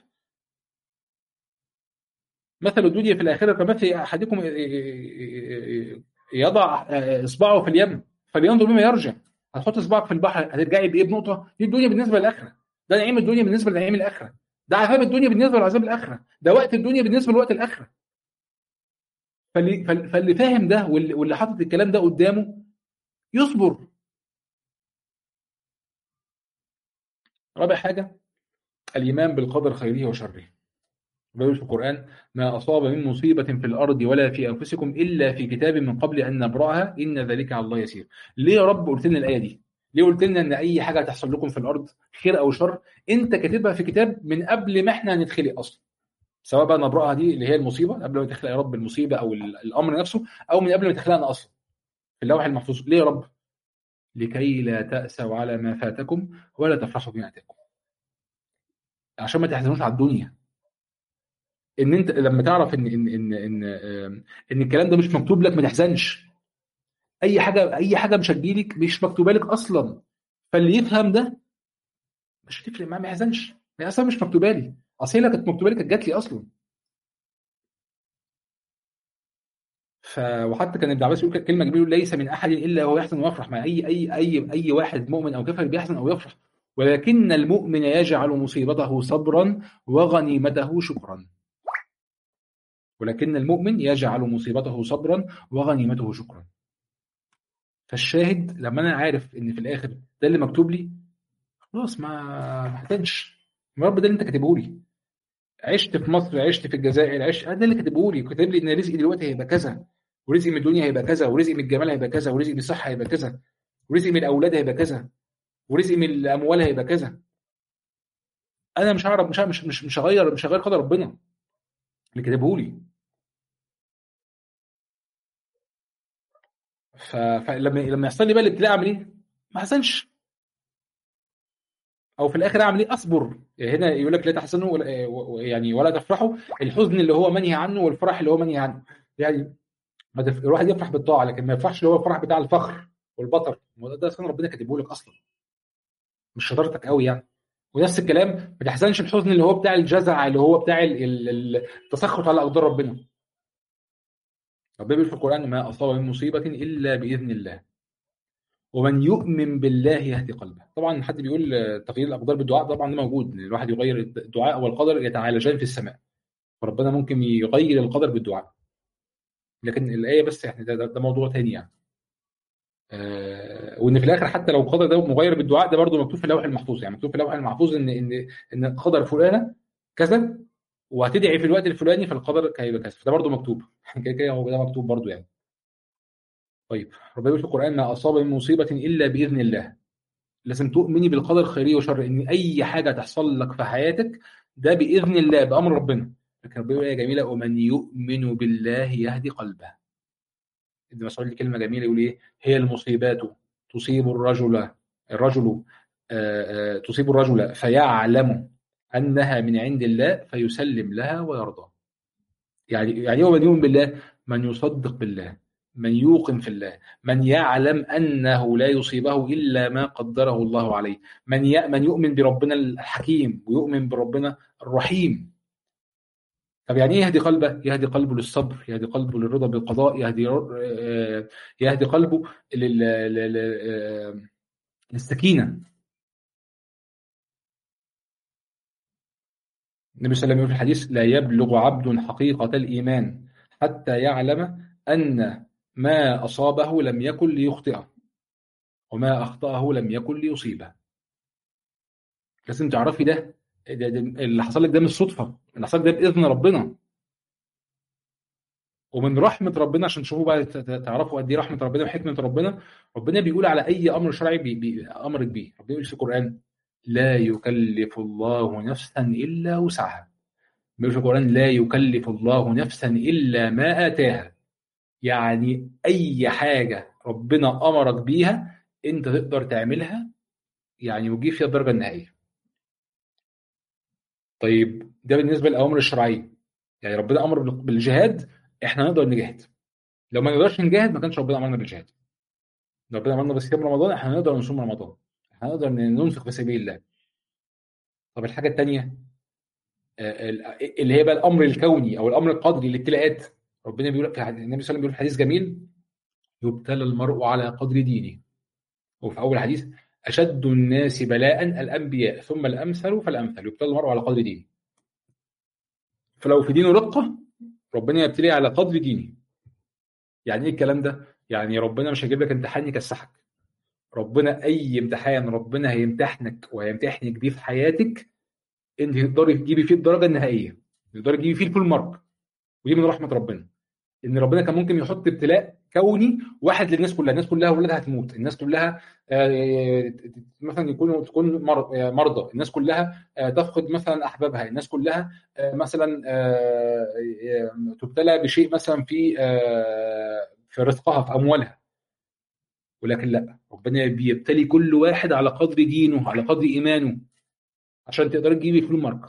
مثل الدنيا في الاخره كمثل احدكم يضع اصبعه في اليم فلينظر بما يرجع. هتحط اصبعك في البحر هترجعي بايه؟ بنقطه. دي الدنيا بالنسبه للاخره. ده نعيم الدنيا بالنسبه لنعيم الاخره. ده عذاب الدنيا بالنسبه لعذاب الاخره. ده وقت الدنيا بالنسبه لوقت الاخره. فاللي فاهم ده واللي حاطط الكلام ده قدامه يصبر. رابع حاجه الايمان بالقدر خيره وشره. بيقول في القرآن: ما أصاب من مصيبة في الأرض ولا في أنفسكم إلا في كتاب من قبل أن نبرأها إن ذلك على الله يسير. ليه يا رب قلت لنا الآية دي؟ ليه قلت لنا إن أي حاجة هتحصل لكم في الأرض خير أو شر أنت كاتبها في كتاب من قبل ما إحنا نتخلق أصلا؟ سواء بقى نبرأها دي اللي هي المصيبة قبل ما تخلق يا رب المصيبة أو الأمر نفسه، أو من قبل ما تخلقنا أصلا في اللوح المحفوظ. ليه يا رب؟ لكي لا تأسوا على ما فاتكم ولا تفرحوا بما آتاكم. عشان ما تحزنوش على الدنيا. ان انت لما تعرف ان الكلام ده مش مكتوب لك ما تحزنش. اي حاجه مش هتجيلك مش مكتوبه لك اصلا. فاللي يفهم ده مش هتفرق معاه، ما يحزنش. هي اصلا مش مكتوبه لي. اصل هي لو كانت مكتوبه لي كانت جات لي اصلا. وحتى كان ابن عباس يقول كلمه جميله: ليس من احد الا وهو يحزن ويفرح. مع اي واحد مؤمن او كافر بيحزن او يفرح. ولكن المؤمن يجعل مصيبته صبرا وغنيمته شكرا. ولكن المؤمن يجعل مصيبته صبرا وغنيمته شكرا. فالشاهد لما انا عارف ان في الاخر ده اللي مكتوب لي، خلاص ما محتاجش. يا رب ده اللي انت كاتبه لي. عشت في مصر، عشت في الجزائر، عشت ده اللي كاتبه لي. كاتب لي ان رزقي دلوقتي هيبقى كذا، ورزقي من الدنيا هيبقى كذا، ورزقي من الجمال هيبقى كذا، ورزقي من الصحه هيبقى كذا، ورزقي من الاولاد هيبقى كذا، ورزقي من الاموال هيبقى كذا. انا مش هعرف، مش هغير قدر ربنا اللي كاتبه لي. فلما يحصل لي بقى الابتلاء اعمل ايه؟ ما احزنش. او في الاخر اعمل ايه؟ اصبر. يعني هنا يقول لك لا تحزنوا يعني ولا تفرحوا. الحزن اللي هو منهي عنه والفرح اللي هو منهي عنه. يعني الواحد يفرح بالطاعه لكن ما يفرحش اللي هو الفرح بتاع الفخر والبطر. ده اصلا ربنا كاتبه لك اصلا، مش شطارتك قوي يعني. ونفس الكلام ما تحزنش الحزن اللي هو بتاع الجزع، اللي هو بتاع التسخط على اقدار ربنا. ربنا بيقول في القران: ما اصاب من مصيبه الا باذن الله ومن يؤمن بالله يهدي قلبه. طبعا حد بيقول تغيير الاقدار بالدعاء، طبعا ده موجود. الواحد يغير الدعاء والقدر يتعالجان في السماء. فربنا ممكن يغير القدر بالدعاء. لكن الايه بس يعني ده موضوع تاني يعني. وان في الاخر حتى لو القدر ده مغير بالدعاء، ده برضه مكتوب في اللوح المحفوظ. يعني مكتوب في اللوح المحفوظ ان قدر فلانه كذا، وهتدعي في الوقت الفلاني فالقدر هيبقى كذا. فده برضه مكتوب. كده كده هو ده مكتوب برضه يعني. طيب ربنا يقول في القران: ما اصاب من مصيبه الا باذن الله. لازم تؤمني بالقدر خيره وشره، ان اي حاجه تحصل لك في حياتك ده باذن الله، بامر ربنا. لكن ربنا يقول يا جميله: ومن يؤمن بالله يهدي قلبه. ابن مسعود ليه كلمه جميله يقول ايه: هي المصيبات تصيب الرجل تصيب الرجل فيعلم انها من عند الله فيسلم لها ويرضى. يعني هو من يؤمن بالله، من يصدق بالله، من يوقن في الله، من يعلم انه لا يصيبه الا ما قدره الله عليه، من يؤمن بربنا الحكيم ويؤمن بربنا الرحيم. طب يعني ايه يهدي قلبه؟ يهدي قلبه للصبر، يهدي قلبه للرضا بالقضاء، يهدي قلبه للسكينه. النبي صلى الله عليه وسلم يقول في الحديث: لا يبلغ عبد حقيقة الإيمان حتى يعلم أن ما أصابه لم يكن ليخطئه وما أخطأه لم يكن ليصيبه. لازم تعرفي ده اللي حصل لك ده مش صدفة، اللي حصل لك ده بإذن ربنا ومن رحمة ربنا. عشان تشوفوا بقى تعرفوا قد إيه رحمة ربنا وحكمة ربنا. ربنا بيقول على أي أمر شرعي أمرك بيه. ربنا بيقول في القرآن: لا يكلف الله نفسا إلا وسعها. بيقول في القرآن: لا يكلف الله نفسا إلا ما آتاها. يعني أي حاجة ربنا أمرك بيها أنت تقدر تعملها يعني، وتجيب فيها الدرجة النهائية. طيب ده بالنسبه للاوامر الشرعيه، يعني ربنا امر بالجهاد، احنا نقدر نجاهد. لو ما نقدرش نجاهد ما كانش ربنا امرنا بالجهاد. لو ربنا امرنا بصيام رمضان احنا نقدر نصوم رمضان، احنا نقدر ننفق في سبيل الله. طب الحاجه الثانيه اللي هي بقى الامر الكوني او الامر القدري، الابتلاءات. ربنا بيقول النبي صلى الله عليه وسلم بيقول في حديث جميل: يبتلى المرء على قدر دينه. وفي اول حديث: اشد الناس بلاء الانبياء ثم الامثل فالامثل. يبتلى المرء على قدر دينه. فلو في دينه رقه ربنا يبتليه على قدر دينه. يعني ايه الكلام ده؟ يعني ربنا مش هيجيب لك امتحان يكسحك. ربنا اي امتحان ربنا هيمتحنك وهيمتحنك بيه في حياتك، انت تقدري تجيبي فيه الدرجه النهائيه، تقدري تجيبي فيه الفول مارك. ودي من رحمه ربنا، ان ربنا كان ممكن يحط ابتلاء كوني واحد للناس كلها، الناس كلها اولادها هتموت، الناس كلها مثلا تكون مرضى، الناس كلها تفقد مثلا احبابها، الناس كلها مثلا تبتلى بشيء مثلا في رزقها في اموالها. ولكن لا، ربنا بيبتلي كل واحد على قدر دينه، على قدر ايمانه، عشان تقدر تجيبي فول مارك.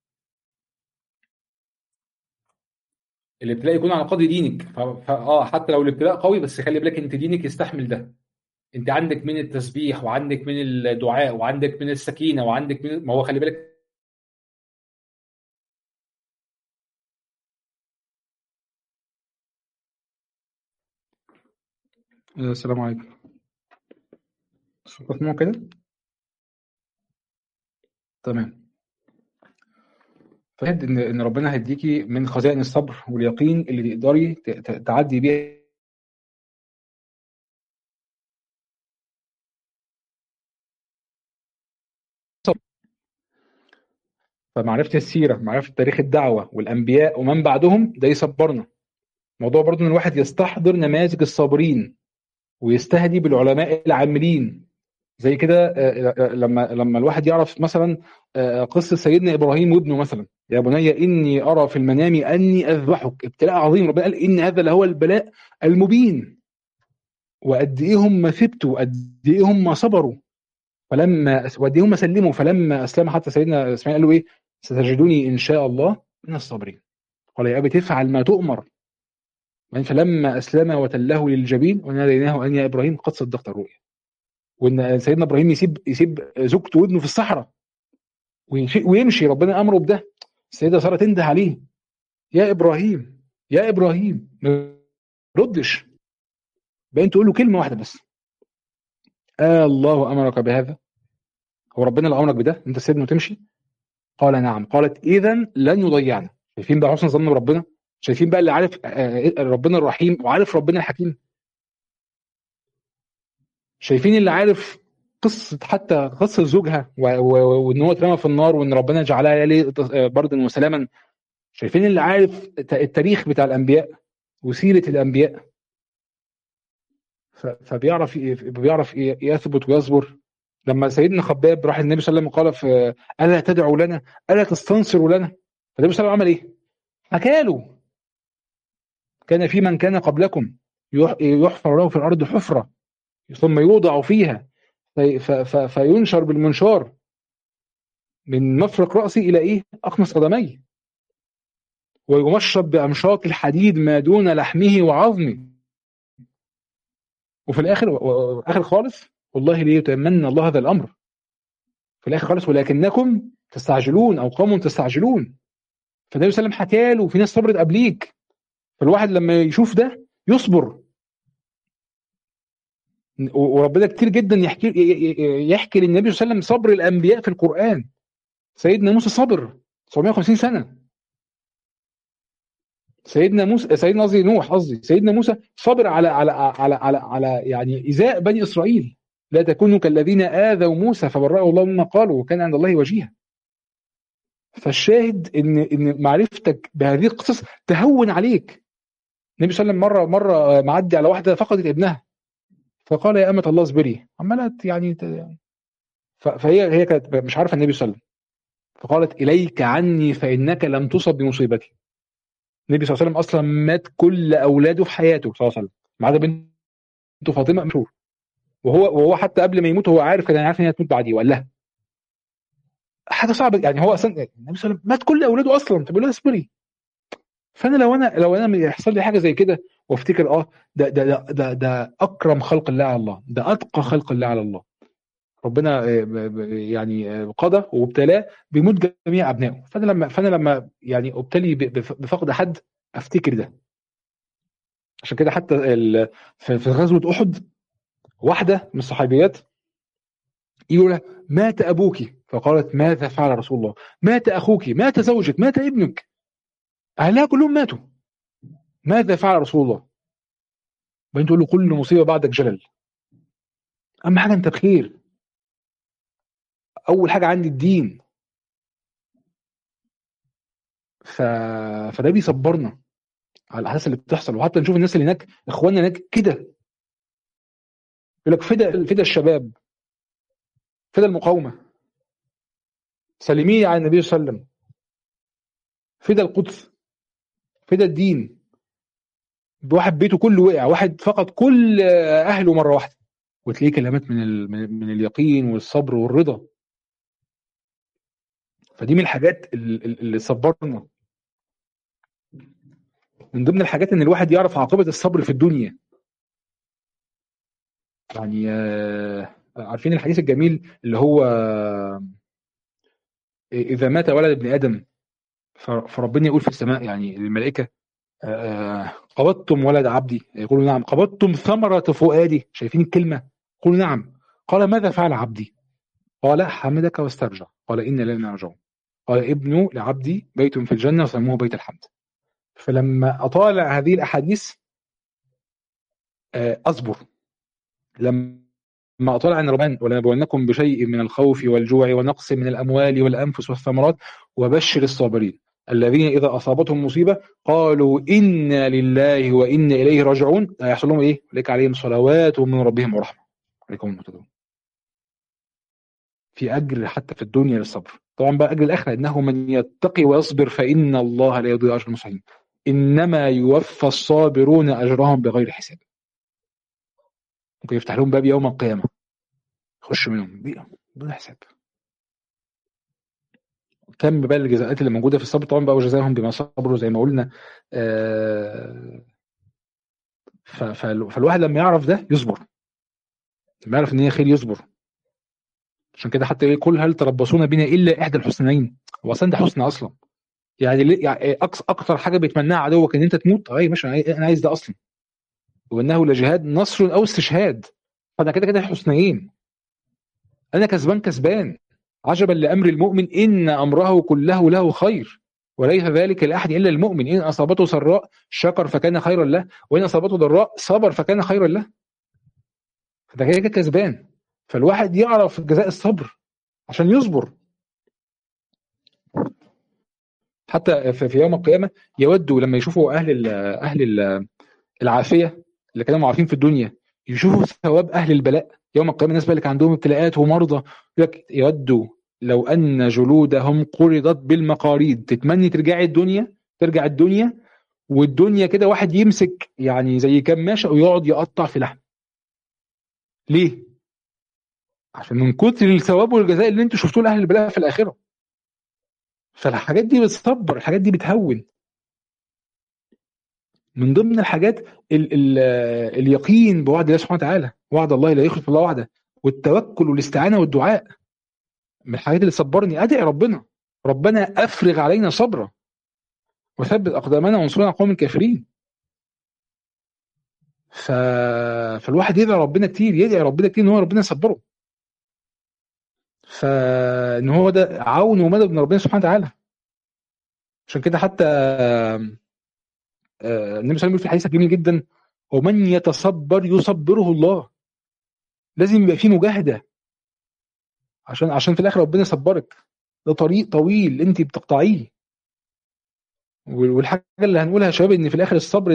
الابتلاء يكون على قدر دينك، حتى لو الابتلاء قوي بس خلي بالك انت دينك يستحمل ده. انت عندك من التسبيح وعندك من الدعاء وعندك من السكينه وعندك من، ما هو خلي بالك. السلام عليكم. صوت مسموع كده؟ تمام. فهد ان ربنا هيديكي من خزائن الصبر واليقين اللي تقدري تعدي بيها. فمعرفة السيرة، معرفة تاريخ الدعوة والأنبياء ومن بعدهم، ده يصبرنا. موضوع برضو إن الواحد يستحضر نماذج الصابرين ويستهدي بالعلماء العاملين. زي كده لما الواحد يعرف مثلا قصة سيدنا إبراهيم وابنه مثلا: يا بني إني أرى في المنام أني أذبحك. ابتلاء عظيم، ربنا قال إن هذا لهو البلاء المبين. وقد إيه هم ثبتوا، قد إيه هم صبروا، وقد إيه هم سلموا. فلما أسلم حتى سيدنا إسماعيل قال له إيه: ستجدني إن شاء الله من الصابرين. قال يا أبت افعل ما تؤمر. فلما أسلم وتله للجبين وناديناه أن يا إبراهيم قد صدقت الرؤيا. وإن سيدنا إبراهيم يسيب زوجته وابنه في الصحراء ويمشي، ربنا امره بده. السيده ساره تنده عليه: يا ابراهيم، يا ابراهيم، ما ردش. بقى تقول له كلمه واحده بس: الله امرك بهذا؟ هو ربنا اللي امرك بده انت سيبنا وتمشي؟ قال نعم. قالت اذا لن يضيعنا. شايفين بقى حسن ظن بربنا؟ شايفين بقى اللي عارف ربنا الرحيم وعارف ربنا الحكيم؟ شايفين اللي عارف قصه، حتى قصه زوجها وان هو اترمى في النار وان ربنا جعلها ليه بردا وسلاما؟ شايفين اللي عارف التاريخ بتاع الانبياء وسيره الانبياء؟ بيعرف يثبت ويصبر. لما سيدنا خباب راح النبي صلى الله عليه وسلم قال الا تدعو لنا، الا تستنصر لنا؟ فالنبي صلى الله عليه وسلم عمل ايه؟ حكى له: كان في من كان قبلكم يحفر له في الارض حفره ثم يوضع فيها فينشر بالمنشار من مفرق راسه الى ايه؟ اقمص قدميه، ويمشط بامشاط الحديد ما دون لحمه وعظمه. وفي الاخر خالص: والله ليتمنى الله هذا الامر. في الاخر خالص: ولكنكم تستعجلون او قوم تستعجلون. فالنبي صلى الله عليه وسلم حكى له: في ناس صبرت قبليك. فالواحد لما يشوف ده يصبر. وربنا كتير جدا يحكي للنبي صلى الله عليه وسلم صبر الانبياء في القران. سيدنا موسى صبر 750 سنه. سيدنا قصدي نوح، سيدنا موسى صبر على يعني ايذاء بني اسرائيل. لا تكونوا كالذين اذوا موسى فبرأه الله مما قالوا وكان عند الله وجيها. فالشاهد ان معرفتك بهذه القصص تهون عليك. النبي صلى الله عليه وسلم مره معدي على واحده فقدت ابنها، فقال: يا أمة الله اصبري. عمالة يعني فهي كانت مش عارفه النبي صلى الله عليه وسلم، فقالت: اليك عني فانك لم تصب بمصيبتي. النبي صلى الله عليه وسلم اصلا مات كل اولاده في حياته صلى الله عليه وسلم ما عدا بنته فاطمه مشهور. وهو حتى قبل ما يموت هو عارف، كان عارف ان هي هتموت بعديه وقال لها. حاجه صعبه يعني. هو اصلا النبي صلى الله عليه وسلم مات كل اولاده اصلا، طب له اصبري. فانا لو انا يحصل لي حاجه زي كده وافتكر ده اكرم خلق الله على الله، ده اتقى خلق الله على الله، ربنا يعني قضى وابتلاه بيموت جميع ابنائه، فانا لما يعني ابتلي بفقد حد افتكر ده. عشان كده حتى في غزوه احد واحده من الصحابيات يقول لها مات ابوك، فقالت ماذا فعل رسول الله؟ مات اخوك، مات زوجك، مات ابنك، اهلها كلهم ماتوا، ماذا فعل رسول الله؟ وانت تقول له كل مصيبه بعدك جلل، اهم حاجه انت بخير، اول حاجه عندي الدين. ف... فده بيصبرنا على الاحداث اللي بتحصل. وحتى نشوف الناس اللي هناك، اخواننا هناك كده، يقول لك فدا الشباب، فدا المقاومه، سلمي على النبي صلى الله عليه وسلم، فدا القدس، فدا الدين. واحد بيته كله وقع، واحد فقد كل اهله مره واحده، وتلاقيه كلمات من اليقين والصبر والرضا. فدي من الحاجات اللي صبرنا. من ضمن الحاجات ان الواحد يعرف عاقبه الصبر في الدنيا. يعني عارفين الحديث الجميل اللي هو اذا مات ولد ابن ادم فربنا يقول في السماء يعني للملائكه قبضتم ولد عبدي؟ يقولوا نعم. قبضتم ثمرة فؤادي؟ شايفين الكلمة؟ يقولوا نعم. قال ماذا فعل عبدي؟ قال حمدك واسترجع. قال إن لنا راجعون. قال ابنوا لعبدي بيت في الجنة وسموه بيت الحمد. فلما أطالع هذه الأحاديث أصبر. لما أطالع أن ربنا ولنبلونكم بشيء من الخوف والجوع ونقص من الأموال والأنفس والثمرات وبشر الصابرين الذين إذا أصابتهم مصيبة قالوا إنا لله وإنا إليه راجعون هيحصل لهم إيه؟ لك عليهم صلوات من ربهم ورحمة عليكم المهتدون. في أجر حتى في الدنيا للصبر. طبعا بقى أجر الآخرة إنه من يتقي ويصبر فإن الله لا يضيع أجر المحسنين إنما يوفى الصابرون أجرهم بغير حساب. ممكن يفتح لهم باب يوم القيامة يخش منهم بدون حساب. كم بقى الجزاءات اللي موجوده في الصبر. طبعا بقى وجزاهم بما صبروا زي ما قلنا. فالواحد لما يعرف ده يصبر، لما يعرف ان هي خير يصبر. عشان كده حتى يقول هل تربصون بنا الا احدى الحسنيين. هو اصلا ده حسن اصلا يعني اكثر حاجه بيتمناها عدوك ان انت تموت. اي ماشي، انا عايز ده اصلا. وانه لجهاد نصر او استشهاد. فانا كده كده حسنيين، انا كسبان كسبان. عجبا لامر المؤمن ان امره كله له خير وليس ذلك لاحد الا المؤمن. ان اصابته سراء شكر فكان خيرا له وان اصابته ضراء صبر فكان خيرا له. فده كده كده كسبان. فالواحد يعرف جزاء الصبر عشان يصبر. حتى في يوم القيامه يودوا لما يشوفوا اهل العافيه اللي كانوا عارفين في الدنيا يشوفوا ثواب اهل البلاء يوم القيامه. الناس بقى اللي كان عندهم ابتلاءات ومرضى يودوا لو ان جلودهم قرضت بالمقاريض. تتمني ترجع الدنيا والدنيا كده واحد يمسك يعني زي كماشه ويقعد يقطع في لحم. ليه؟ عشان من كتر الثواب والجزاء اللي انتوا شفتوه لاهل البلاء في الاخره. فالحاجات دي بتصبر، الحاجات دي بتهون. من ضمن الحاجات ال اليقين بوعد الله سبحانه وتعالى. وعد الله لا يخلف الله وعده. والتوكل والاستعانه والدعاء من الحاجات اللي صبرني. ادعي ربنا افرغ علينا صبرا وثبت اقدامنا وانصرنا على القوم الكافرين. فالواحد يدعي ربنا كتير ان هو ربنا يصبره. فان هو ده عون ومدد من ربنا سبحانه وتعالى. عشان كده حتى النبي صلى الله عليه وسلم في الحديث الجميل جدا ومن يتصبر يصبره الله. لازم يبقى فيه مجاهده عشان في الاخر ربنا يصبرك. ده طريق طويل انت بتقطعيه. والحاجه اللي هنقولها يا شباب ان في الاخر الصبر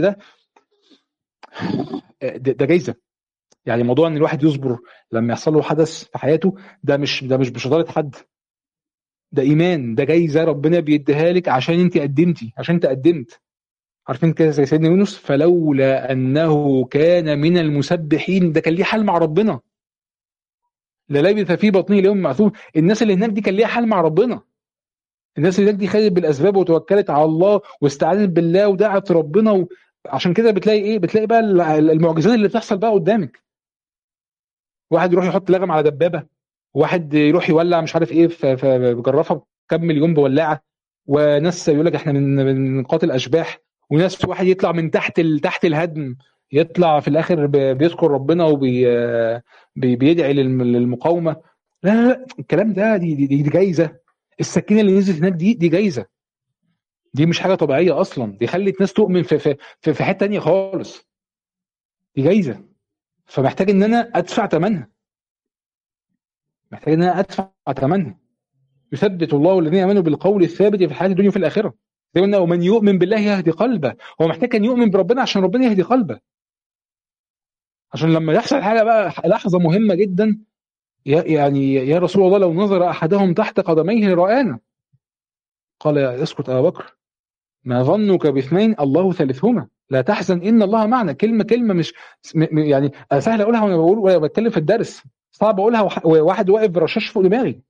ده جايزه. يعني موضوع ان الواحد يصبر لما يحصل له حدث في حياته ده مش بشطاره حد. ده ايمان، ده جايزه ربنا بيديها لك عشان انت قدمت. عارفين كده زي سيدنا يونس فلولا انه كان من المسبحين. ده كان ليه حال مع ربنا للبث في بطنه اليوم معثوم. الناس اللي هناك دي كان ليها حال مع ربنا، الناس اللي هناك دي خدت بالاسباب وتوكلت على الله واستعانت بالله ودعت ربنا عشان كده بتلاقي ايه، بتلاقي بقى المعجزات اللي بتحصل بقى قدامك. واحد يروح يحط لغم على دبابه، واحد يروح يولع مش عارف ايه في جرافه كام مليون بولاعه، وناس يقول لك احنا من قاتل اشباح، وناس واحد يطلع من تحت الهدم، يطلع في الاخر بيذكر ربنا وبيدعي للمقاومه. لا لا لا، الكلام ده دي جايزه. السكينه اللي نزلت هناك دي جايزه، دي مش حاجه طبيعيه اصلا، دي خلت ناس تؤمن في حته تانية خالص، دي جايزه. فمحتاج ان انا ادفع ثمنها، محتاج ان انا ادفع ثمنها. يثبت الله الذين امنوا بالقول الثابت في الحياه الدنيا وفي الاخره. زي ما قلنا ومن يؤمن بالله يهدي قلبه، هو محتاج كان يؤمن بربنا عشان ربنا يهدي قلبه، عشان لما يحصل حاجه بقى لحظه مهمه جدا، يعني يا رسول الله لو نظر احدهم تحت قدميه لرآنا. قال يا اسكت ابا بكر، ما ظنك باثنين الله ثالثهما، لا تحزن ان الله معنا. كلمه مش يعني سهل اقولها وانا بقول ولا بتكلم في الدرس، صعب اقولها وواحد واقف برشاش فوق دماغي.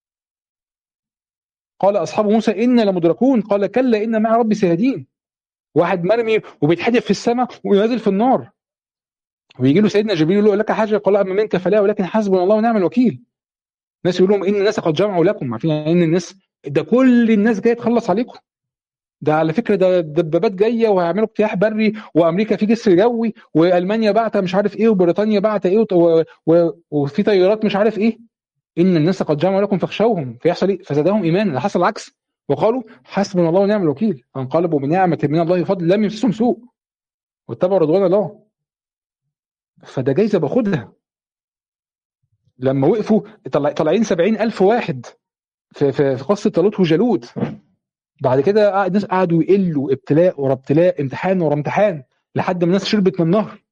قال اصحاب موسى انا لمدركون قال كلا ان مع ربي سيهدين. واحد مرمي وبيتحدف في السماء وينزل في النار، ويجي له سيدنا جبريل يقول له لك حاجه، قال اما منك فلا ولكن حسبنا الله ونعم الوكيل. ناس يقول لهم ان الناس قد جمعوا لكم، عارفين ان الناس ده كل الناس جايه تخلص عليكم، ده على فكره ده دبابات جايه وهيعملوا اجتياح بري، وامريكا في جسر جوي، والمانيا بعت مش عارف ايه، وبريطانيا بعت ايه، وفي طيارات مش عارف ايه. ان الناس قد جمعوا لكم فاخشوهم، فيحصل ايه؟ فزادهم ايمانا، حصل العكس، وقالوا حسبنا الله ونعم الوكيل، فانقلبوا بنعمه من الله وفضل لم يمسسهم سوء واتبعوا رضوان الله. فده جايزه باخدها. لما وقفوا طالعين 70,000 واحد في قصه طالوت وجالوت، بعد كده الناس قعدوا يقلوا ابتلاء ورا ابتلاء، امتحان ورا امتحان، لحد ما الناس شربت من النهر.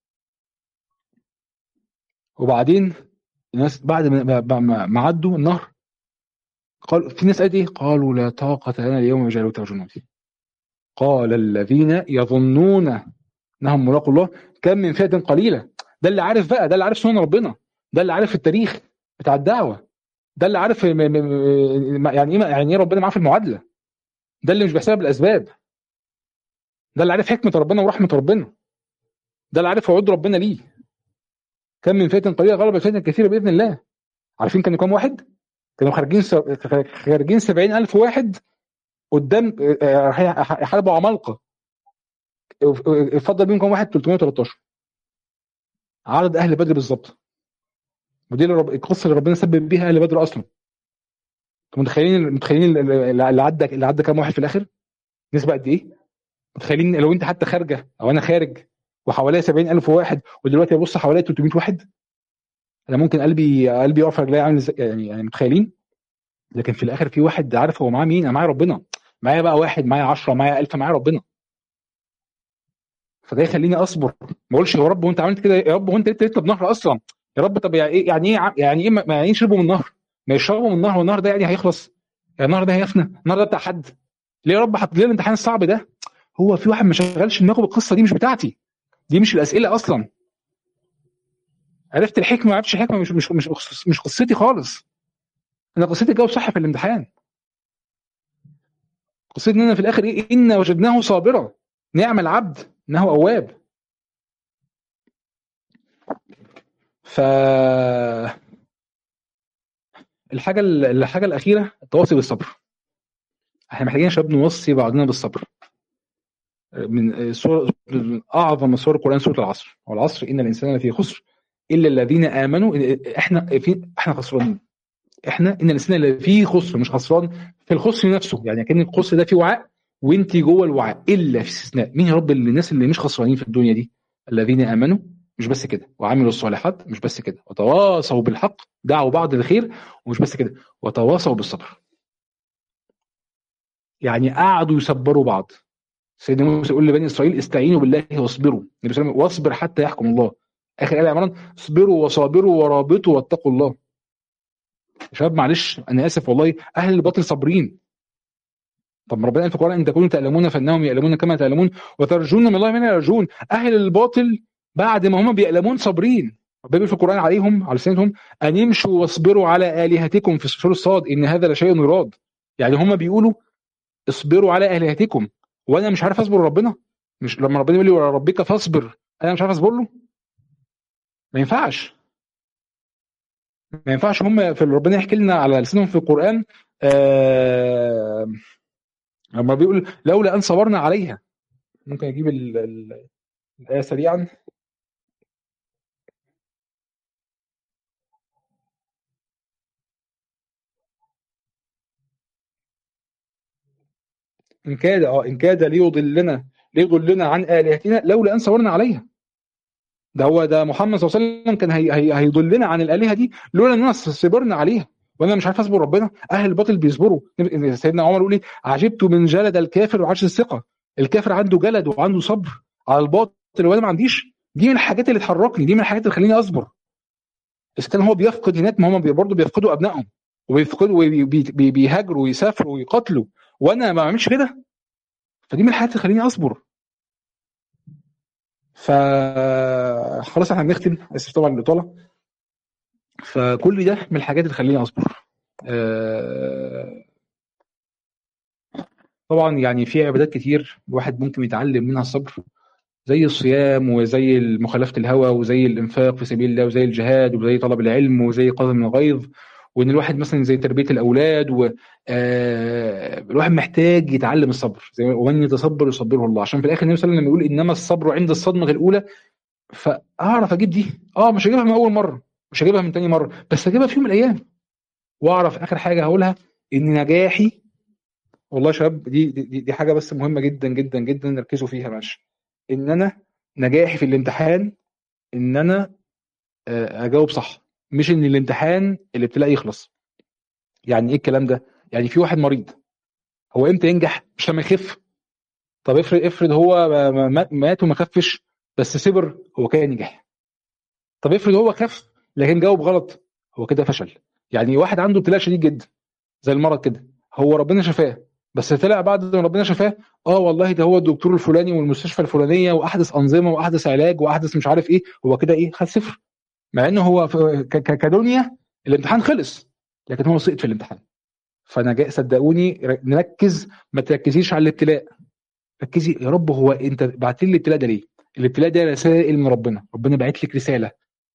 وبعدين الناس بعد ما عدوا النهر، قال في ناس قالت ايه؟ قالوا لا طاقه لنا اليوم بجالوت وجنوده. قال الذين يظنون انهم ملاقوا الله كم من فئه قليله. ده اللي عارف بقى، ده اللي عارف سنن ربنا، ده اللي عارف التاريخ بتاع الدعوه، ده اللي عارف يعني ايه ربنا معاه في المعادله، ده اللي مش بيحسبها بالاسباب، ده اللي عارف حكمه ربنا ورحمه ربنا، ده اللي عارف وعود ربنا ليه. كم من فئه قليله غلبت فئه كثيره باذن الله. عارفين كانوا كام واحد؟ كانوا خارجين 70,000 واحد قدام يحاربوا عمالقه. اتفضل بيهم كام واحد؟ 313، عدد اهل بدر بالظبط. ودي القصه اللي ربنا سبب بيها اهل بدر اصلا. انتوا متخيلين اللي عدى كام واحد في الاخر؟ نسبه قد ايه؟ متخيلين لو انت حتى خارجه او انا خارج وحواليا 70,000 واحد، ودلوقتي ابص حواليا 300 واحد، انا ممكن قلبي يقف رجلي عامل ازاي؟ يعني متخيلين؟ لكن في الاخر في واحد عارف هو معاه مين. انا معايا ربنا، معايا بقى واحد، معايا 10، معايا 1000، معايا ربنا. فده يخليني اصبر، ما اقولش يا رب وانت عملت كده، يا رب وانت لقيت بنهر اصلا، يا رب طب يعني ايه يعني ايه يشربوا من النهر؟ ما يشربوا من النهر، والنهر ده يعني هيخلص؟ يعني النهر ده هيفنى؟ النهر ده بتاع حد؟ ليه يا رب حط لي الامتحان الصعب ده؟ هو في واحد ما شغلش دماغه بالقصه دي، مش بتاعتي، دي مش الاسئله اصلا. عرفت الحكمه ما عرفتش الحكمه، مش قصتي خالص. انا قصتي جاوب صح في الامتحان، قصتي ان انا في الاخر ايه؟ ان وجدناه صابرا نعم العبد انه اواب. ف الحاجه الاخيره التواصي بالصبر. احنا محتاجين يا شباب نوصي بعضنا بالصبر. من اعظم سور القران سوره العصر، والعصر ان الانسان لفي خسر الا الذين امنوا. احنا خسرانين، احنا ان الانسان لفي خسر، مش خسران في الخسر نفسه، يعني كان الخسر ده في وعاء وانت جوه الوعاء، الا في استثناء. مين يا رب الناس اللي مش خسرانين في الدنيا دي؟ الذين امنوا، مش بس كده، وعملوا الصالحات، مش بس كده، وتواصوا بالحق، دعوا بعض الخير، ومش بس كده، وتواصوا بالصبر. يعني قعدوا يصبروا بعض. سيدنا موسى يقول لبني اسرائيل استعينوا بالله واصبروا، النبي صلى الله عليه وسلم واصبر حتى يحكم الله. اخر آية عمران اصبروا وصابروا ورابطوا واتقوا الله. يا شباب معلش انا اسف والله، اهل الباطل صابرين. طب ربنا قال في القران ان تكونوا تألمون فانهم يألمون كما تألمون وترجون من الله ما لا يرجون. اهل الباطل بعد ما هم بيألمون صابرين. ربنا في القرآن عليهم على لسانهم أن يمشوا واصبروا على آلهتكم في سورة الصاد إن هذا لشيء يراد. يعني هم بيقولوا اصبروا على آلهتكم، وأنا مش عارف أصبر ربنا. مش لما ربنا يقول لي وربك فاصبر أنا مش عارف أصبر له؟ ما ينفعش. ما ينفعش. هم في ربنا يحكي لنا على لسانهم في القرآن لما بيقول لولا أن صبرنا عليها. ممكن أجيب الآية سريعا. إن كاد ليضلنا عن آلهتنا لولا أن صبرنا عليها. ده محمد صلى الله عليه وسلم كان هيضلنا عن الآلهة دي لولا أننا صبرنا عليها. وأنا مش عارف أصبر ربنا. أهل الباطل بيصبروا. سيدنا عمر يقول لي عجبت من جلد الكافر وعجز الثقة. الكافر عنده جلد وعنده صبر على الباطل وأنا ما عنديش. دي من الحاجات اللي تحركني، دي من الحاجات اللي تخليني أصبر. إذا كان هو بيفقد هناك، ما هم برضه بيفقدوا أبنائهم وبيفقدوا وبيهاجروا ويسافروا ويقتلوا، وأنا ما بعملش كده. فدي من الحاجات اللي تخليني أصبر. فخلاص احنا بنختم، اسف طبعا الاطاله. فكل ده من الحاجات اللي تخليني اصبر. طبعا يعني في عبادات كتير الواحد ممكن يتعلم منها الصبر، زي الصيام وزي مخالفه الهوى وزي الانفاق في سبيل الله وزي الجهاد وزي طلب العلم وزي قدم الغيظ، وان الواحد مثلا زي تربيه الاولاد الواحد محتاج يتعلم الصبر، زي ومن يتصبر يصبره الله. عشان في الاخر النبي صلى الله عليه وسلم يقول انما الصبر عند الصدمه الاولى. فاعرف اجيب دي، مش هجيبها من اول مره، مش هجيبها من تاني مره، بس هجيبها في يوم من الايام. واعرف اخر حاجه هقولها ان نجاحي، والله يا شباب دي حاجه بس مهمه جدا جدا جدا نركزوا فيها. ماشي، ان انا نجاحي في الامتحان ان انا اجاوب صح، مش ان الامتحان الابتلاء يخلص. يعني ايه الكلام ده؟ يعني في واحد مريض، هو امتى ينجح؟ مش لما يخف. طب افرض هو مات وما خفش بس صبر، هو كده نجح. طب افرض هو خف لكن جاوب غلط، هو كده فشل. يعني واحد عنده ابتلاء شديد جدا زي المرض كده، هو ربنا شفاه بس طلع بعد ما ربنا شفاه والله ده هو الدكتور الفلاني والمستشفى الفلانيه واحدث انظمه واحدث علاج واحدث مش عارف ايه، هو كده ايه؟ خد صفر. مع انه هو كدنيا الامتحان خلص، لكن هو سقط في الامتحان. فانا جاي، صدقوني نركز، ما تركزيش على الابتلاء، ركزي يا رب هو انت بعت لي الابتلاء ده ليه؟ الابتلاء ده رسائل من ربنا، ربنا بعت لك رساله،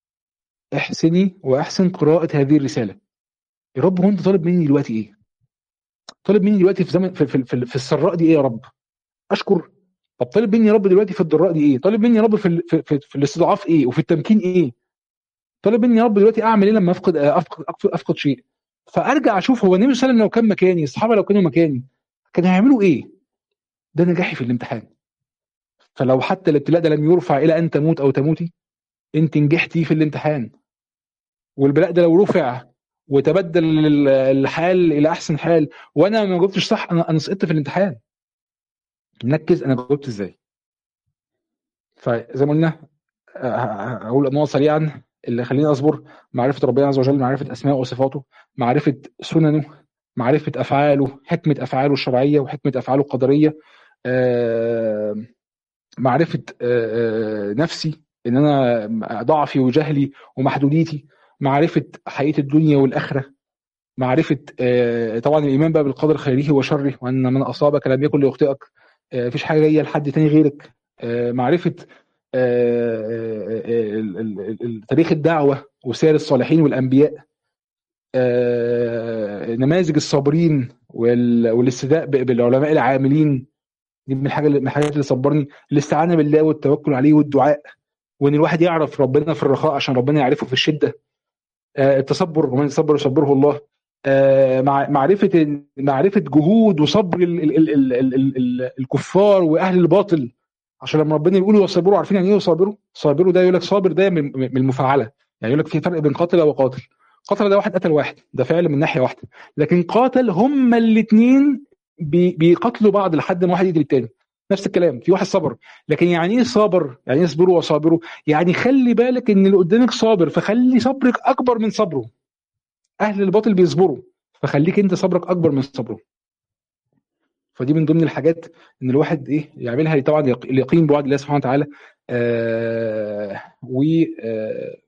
احسني واحسن قراءه هذه الرساله. يا رب هو انت طالب مني دلوقتي ايه؟ طالب مني دلوقتي في زمن في السراء دي ايه يا رب؟ اشكر. طب طالب مني يا رب دلوقتي في الضراء دي ايه؟ طالب مني يا رب في الاستضعاف ايه وفي التمكين ايه؟ طالب مني يا رب دلوقتي اعمل ايه لما افقد شيء؟ فارجع اشوف هو النبي صلى الله عليه وسلم لو كان مكاني، الصحابه لو كانوا مكاني كانوا هيعملوا ايه؟ ده نجاحي في الامتحان. فلو حتى الابتلاء ده لم يرفع الى ان تموت او تموتي، انت نجحتي في الامتحان. والبلاء ده لو رفع وتبدل الحال الى احسن حال وانا ما جاوبتش صح، انا سقطت في الامتحان. نركز انا جاوبت ازاي. فزي ما قلنا هقول نقط سريعا اللي خليني اصبر: معرفه ربنا عز وجل، معرفه اسماء وصفاته، معرفه سننه، معرفه افعاله، حكمه افعاله الشرعيه وحكمه افعاله القدريه، معرفه نفسي ان انا ضعفي وجهلي ومحدوديتي، معرفه حقيقه الدنيا والاخره، معرفه طبعا الايمان بقى بالقدر خيره وشره، وان من اصابك لم يكن ليخطئك، مفيش حاجه جايه لحد تاني غيرك، معرفه تاريخ الدعوه وسير الصالحين والانبياء، نماذج الصابرين والاستداء بالعلماء العاملين. دي من الحاجات اللي صبرني. الاستعانه بالله والتوكل عليه والدعاء، وان الواحد يعرف ربنا في الرخاء عشان ربنا يعرفه في الشده. التصبر، ومن يصبر يصبره الله. معرفه جهود وصبر الكفار واهل الباطل، عشان لما ربنا يقول وصبروا، عارفين يعني ايه وصابروا؟ صابروا ده يقول لك صابر ده من المفاعله، يعني يقول لك في فرق بين قاتل وقاتل. قتل ده واحد قتل واحد، ده فعل من ناحيه واحده، لكن قاتل هما الاثنين بيقتلوا بعض لحد ما واحد يقتل الثاني. نفس الكلام في واحد صبر. لكن يعني ايه صابر؟ يعني ايه اصبروا وصابروا؟ يعني خلي بالك ان اللي قدامك صابر، فخلي صبرك اكبر من صبره. اهل الباطل بيصبروا، فخليك انت صبرك اكبر من صبره. فدي من ضمن الحاجات ان الواحد يعملها طبعا اليقين بوعد الله سبحانه وتعالى.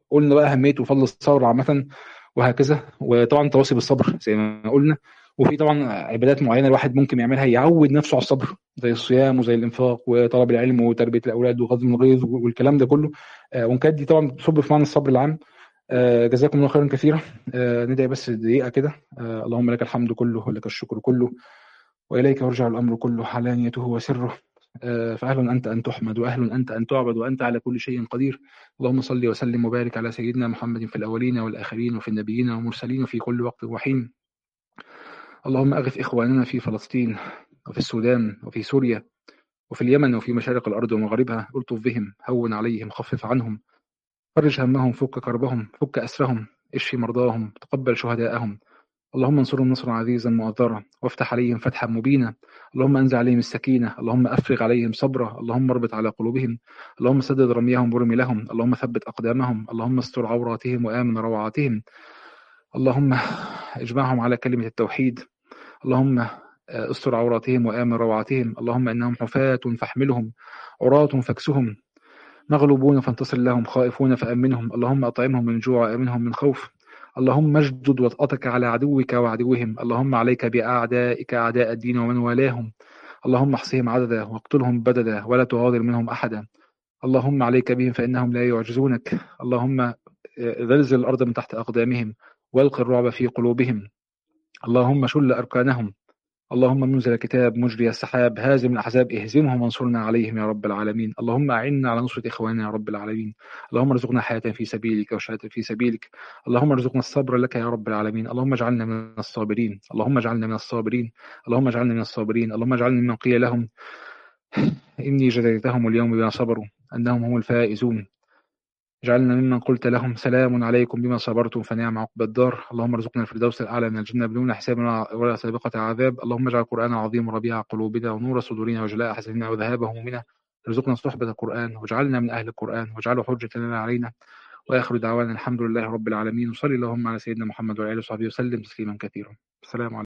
قلنا بقى أهمية وفضل الصبر عامة وهكذا. وطبعا التواصي بالصبر زي ما قلنا. وفي طبعا عبادات معينة الواحد ممكن يعملها يعود نفسه على الصبر، زي الصيام وزي الإنفاق وطلب العلم وتربية الأولاد وغض الغيظ والكلام ده كله. وإن كانت دي طبعا تصب في معنى الصبر العام. جزاكم الله خيرا كثيرا. ندعي بس دقيقة كده. اللهم لك الحمد كله ولك الشكر كله وإليك يرجع الأمر كله علانيته وسره. فأهل أنت أن تحمد وأهل أنت أن تعبد وأنت على كل شيء قدير. اللهم صل وسلم وبارك على سيدنا محمد في الأولين والآخرين وفي النبيين والمرسلين وفي كل وقت وحين. اللهم أغث إخواننا في فلسطين وفي السودان وفي سوريا وفي اليمن وفي مشارق الأرض ومغاربها. ألطف بهم، هون عليهم، خفف عنهم، فرج همهم، فك كربهم، فك أسرهم، اشف مرضاهم، تقبل شهداءهم. اللهم انصرهم نصرا عزيزا مؤثرا، وافتح عليهم فتحا مبينا. اللهم انزل عليهم السكينة، اللهم أفرغ عليهم صبرا، اللهم اربط على قلوبهم، اللهم سدد رميهم برمي لهم، اللهم ثبت أقدامهم، اللهم استر عوراتهم وآمن روعاتهم. اللهم اجمعهم على كلمة التوحيد. اللهم استر عوراتهم وآمن روعاتهم. اللهم إنهم حفاة فاحملهم، عراة فاكسهم، مغلوبون فانتصر لهم، خائفون فأمنهم. اللهم أطعمهم من جوع وأمنهم من خوف. اللهم اجدد وطأتك على عدوك وعدوهم. اللهم عليك بأعدائك أعداء الدين ومن والاهم. اللهم احصهم عددا واقتلهم بددا ولا تغادر منهم أحدا. اللهم عليك بهم فإنهم لا يعجزونك. اللهم زلزل الأرض من تحت أقدامهم والق الرعب في قلوبهم. اللهم شل أركانهم. اللهم منزل الكتاب مجري السحاب هازم الأحزاب اهزمهم وانصرنا عليهم يا رب العالمين. اللهم أعنا على نصرة إخواننا يا رب العالمين. اللهم ارزقنا حياة في سبيلك وشهادة في سبيلك. اللهم ارزقنا الصبر لك يا رب العالمين. اللهم اجعلنا من الصابرين. اللهم اجعلنا من الصابرين. اللهم اجعلنا من الصابرين. اللهم اجعلنا ممن قيل لهم إني جزيتهم اليوم بما صبروا أنهم هم الفائزون. اجعلنا ممن قلت لهم سلام عليكم بما صبرتم فنعم عقبى الدار. اللهم ارزقنا الفردوس الأعلى من الجنة بدون حساب ولا سابقة عذاب. اللهم اجعل القرآن العظيم ربيع قلوبنا ونور صدورنا وجلاء أحزاننا وذهاب همومنا. ارزقنا صحبة القرآن واجعلنا من أهل القرآن واجعله حجة لنا علينا. وآخر دعوانا الحمد لله رب العالمين. وصلي اللهم على سيدنا محمد وعلى آله وصحبه وسلم تسليما كثيرا. السلام عليكم.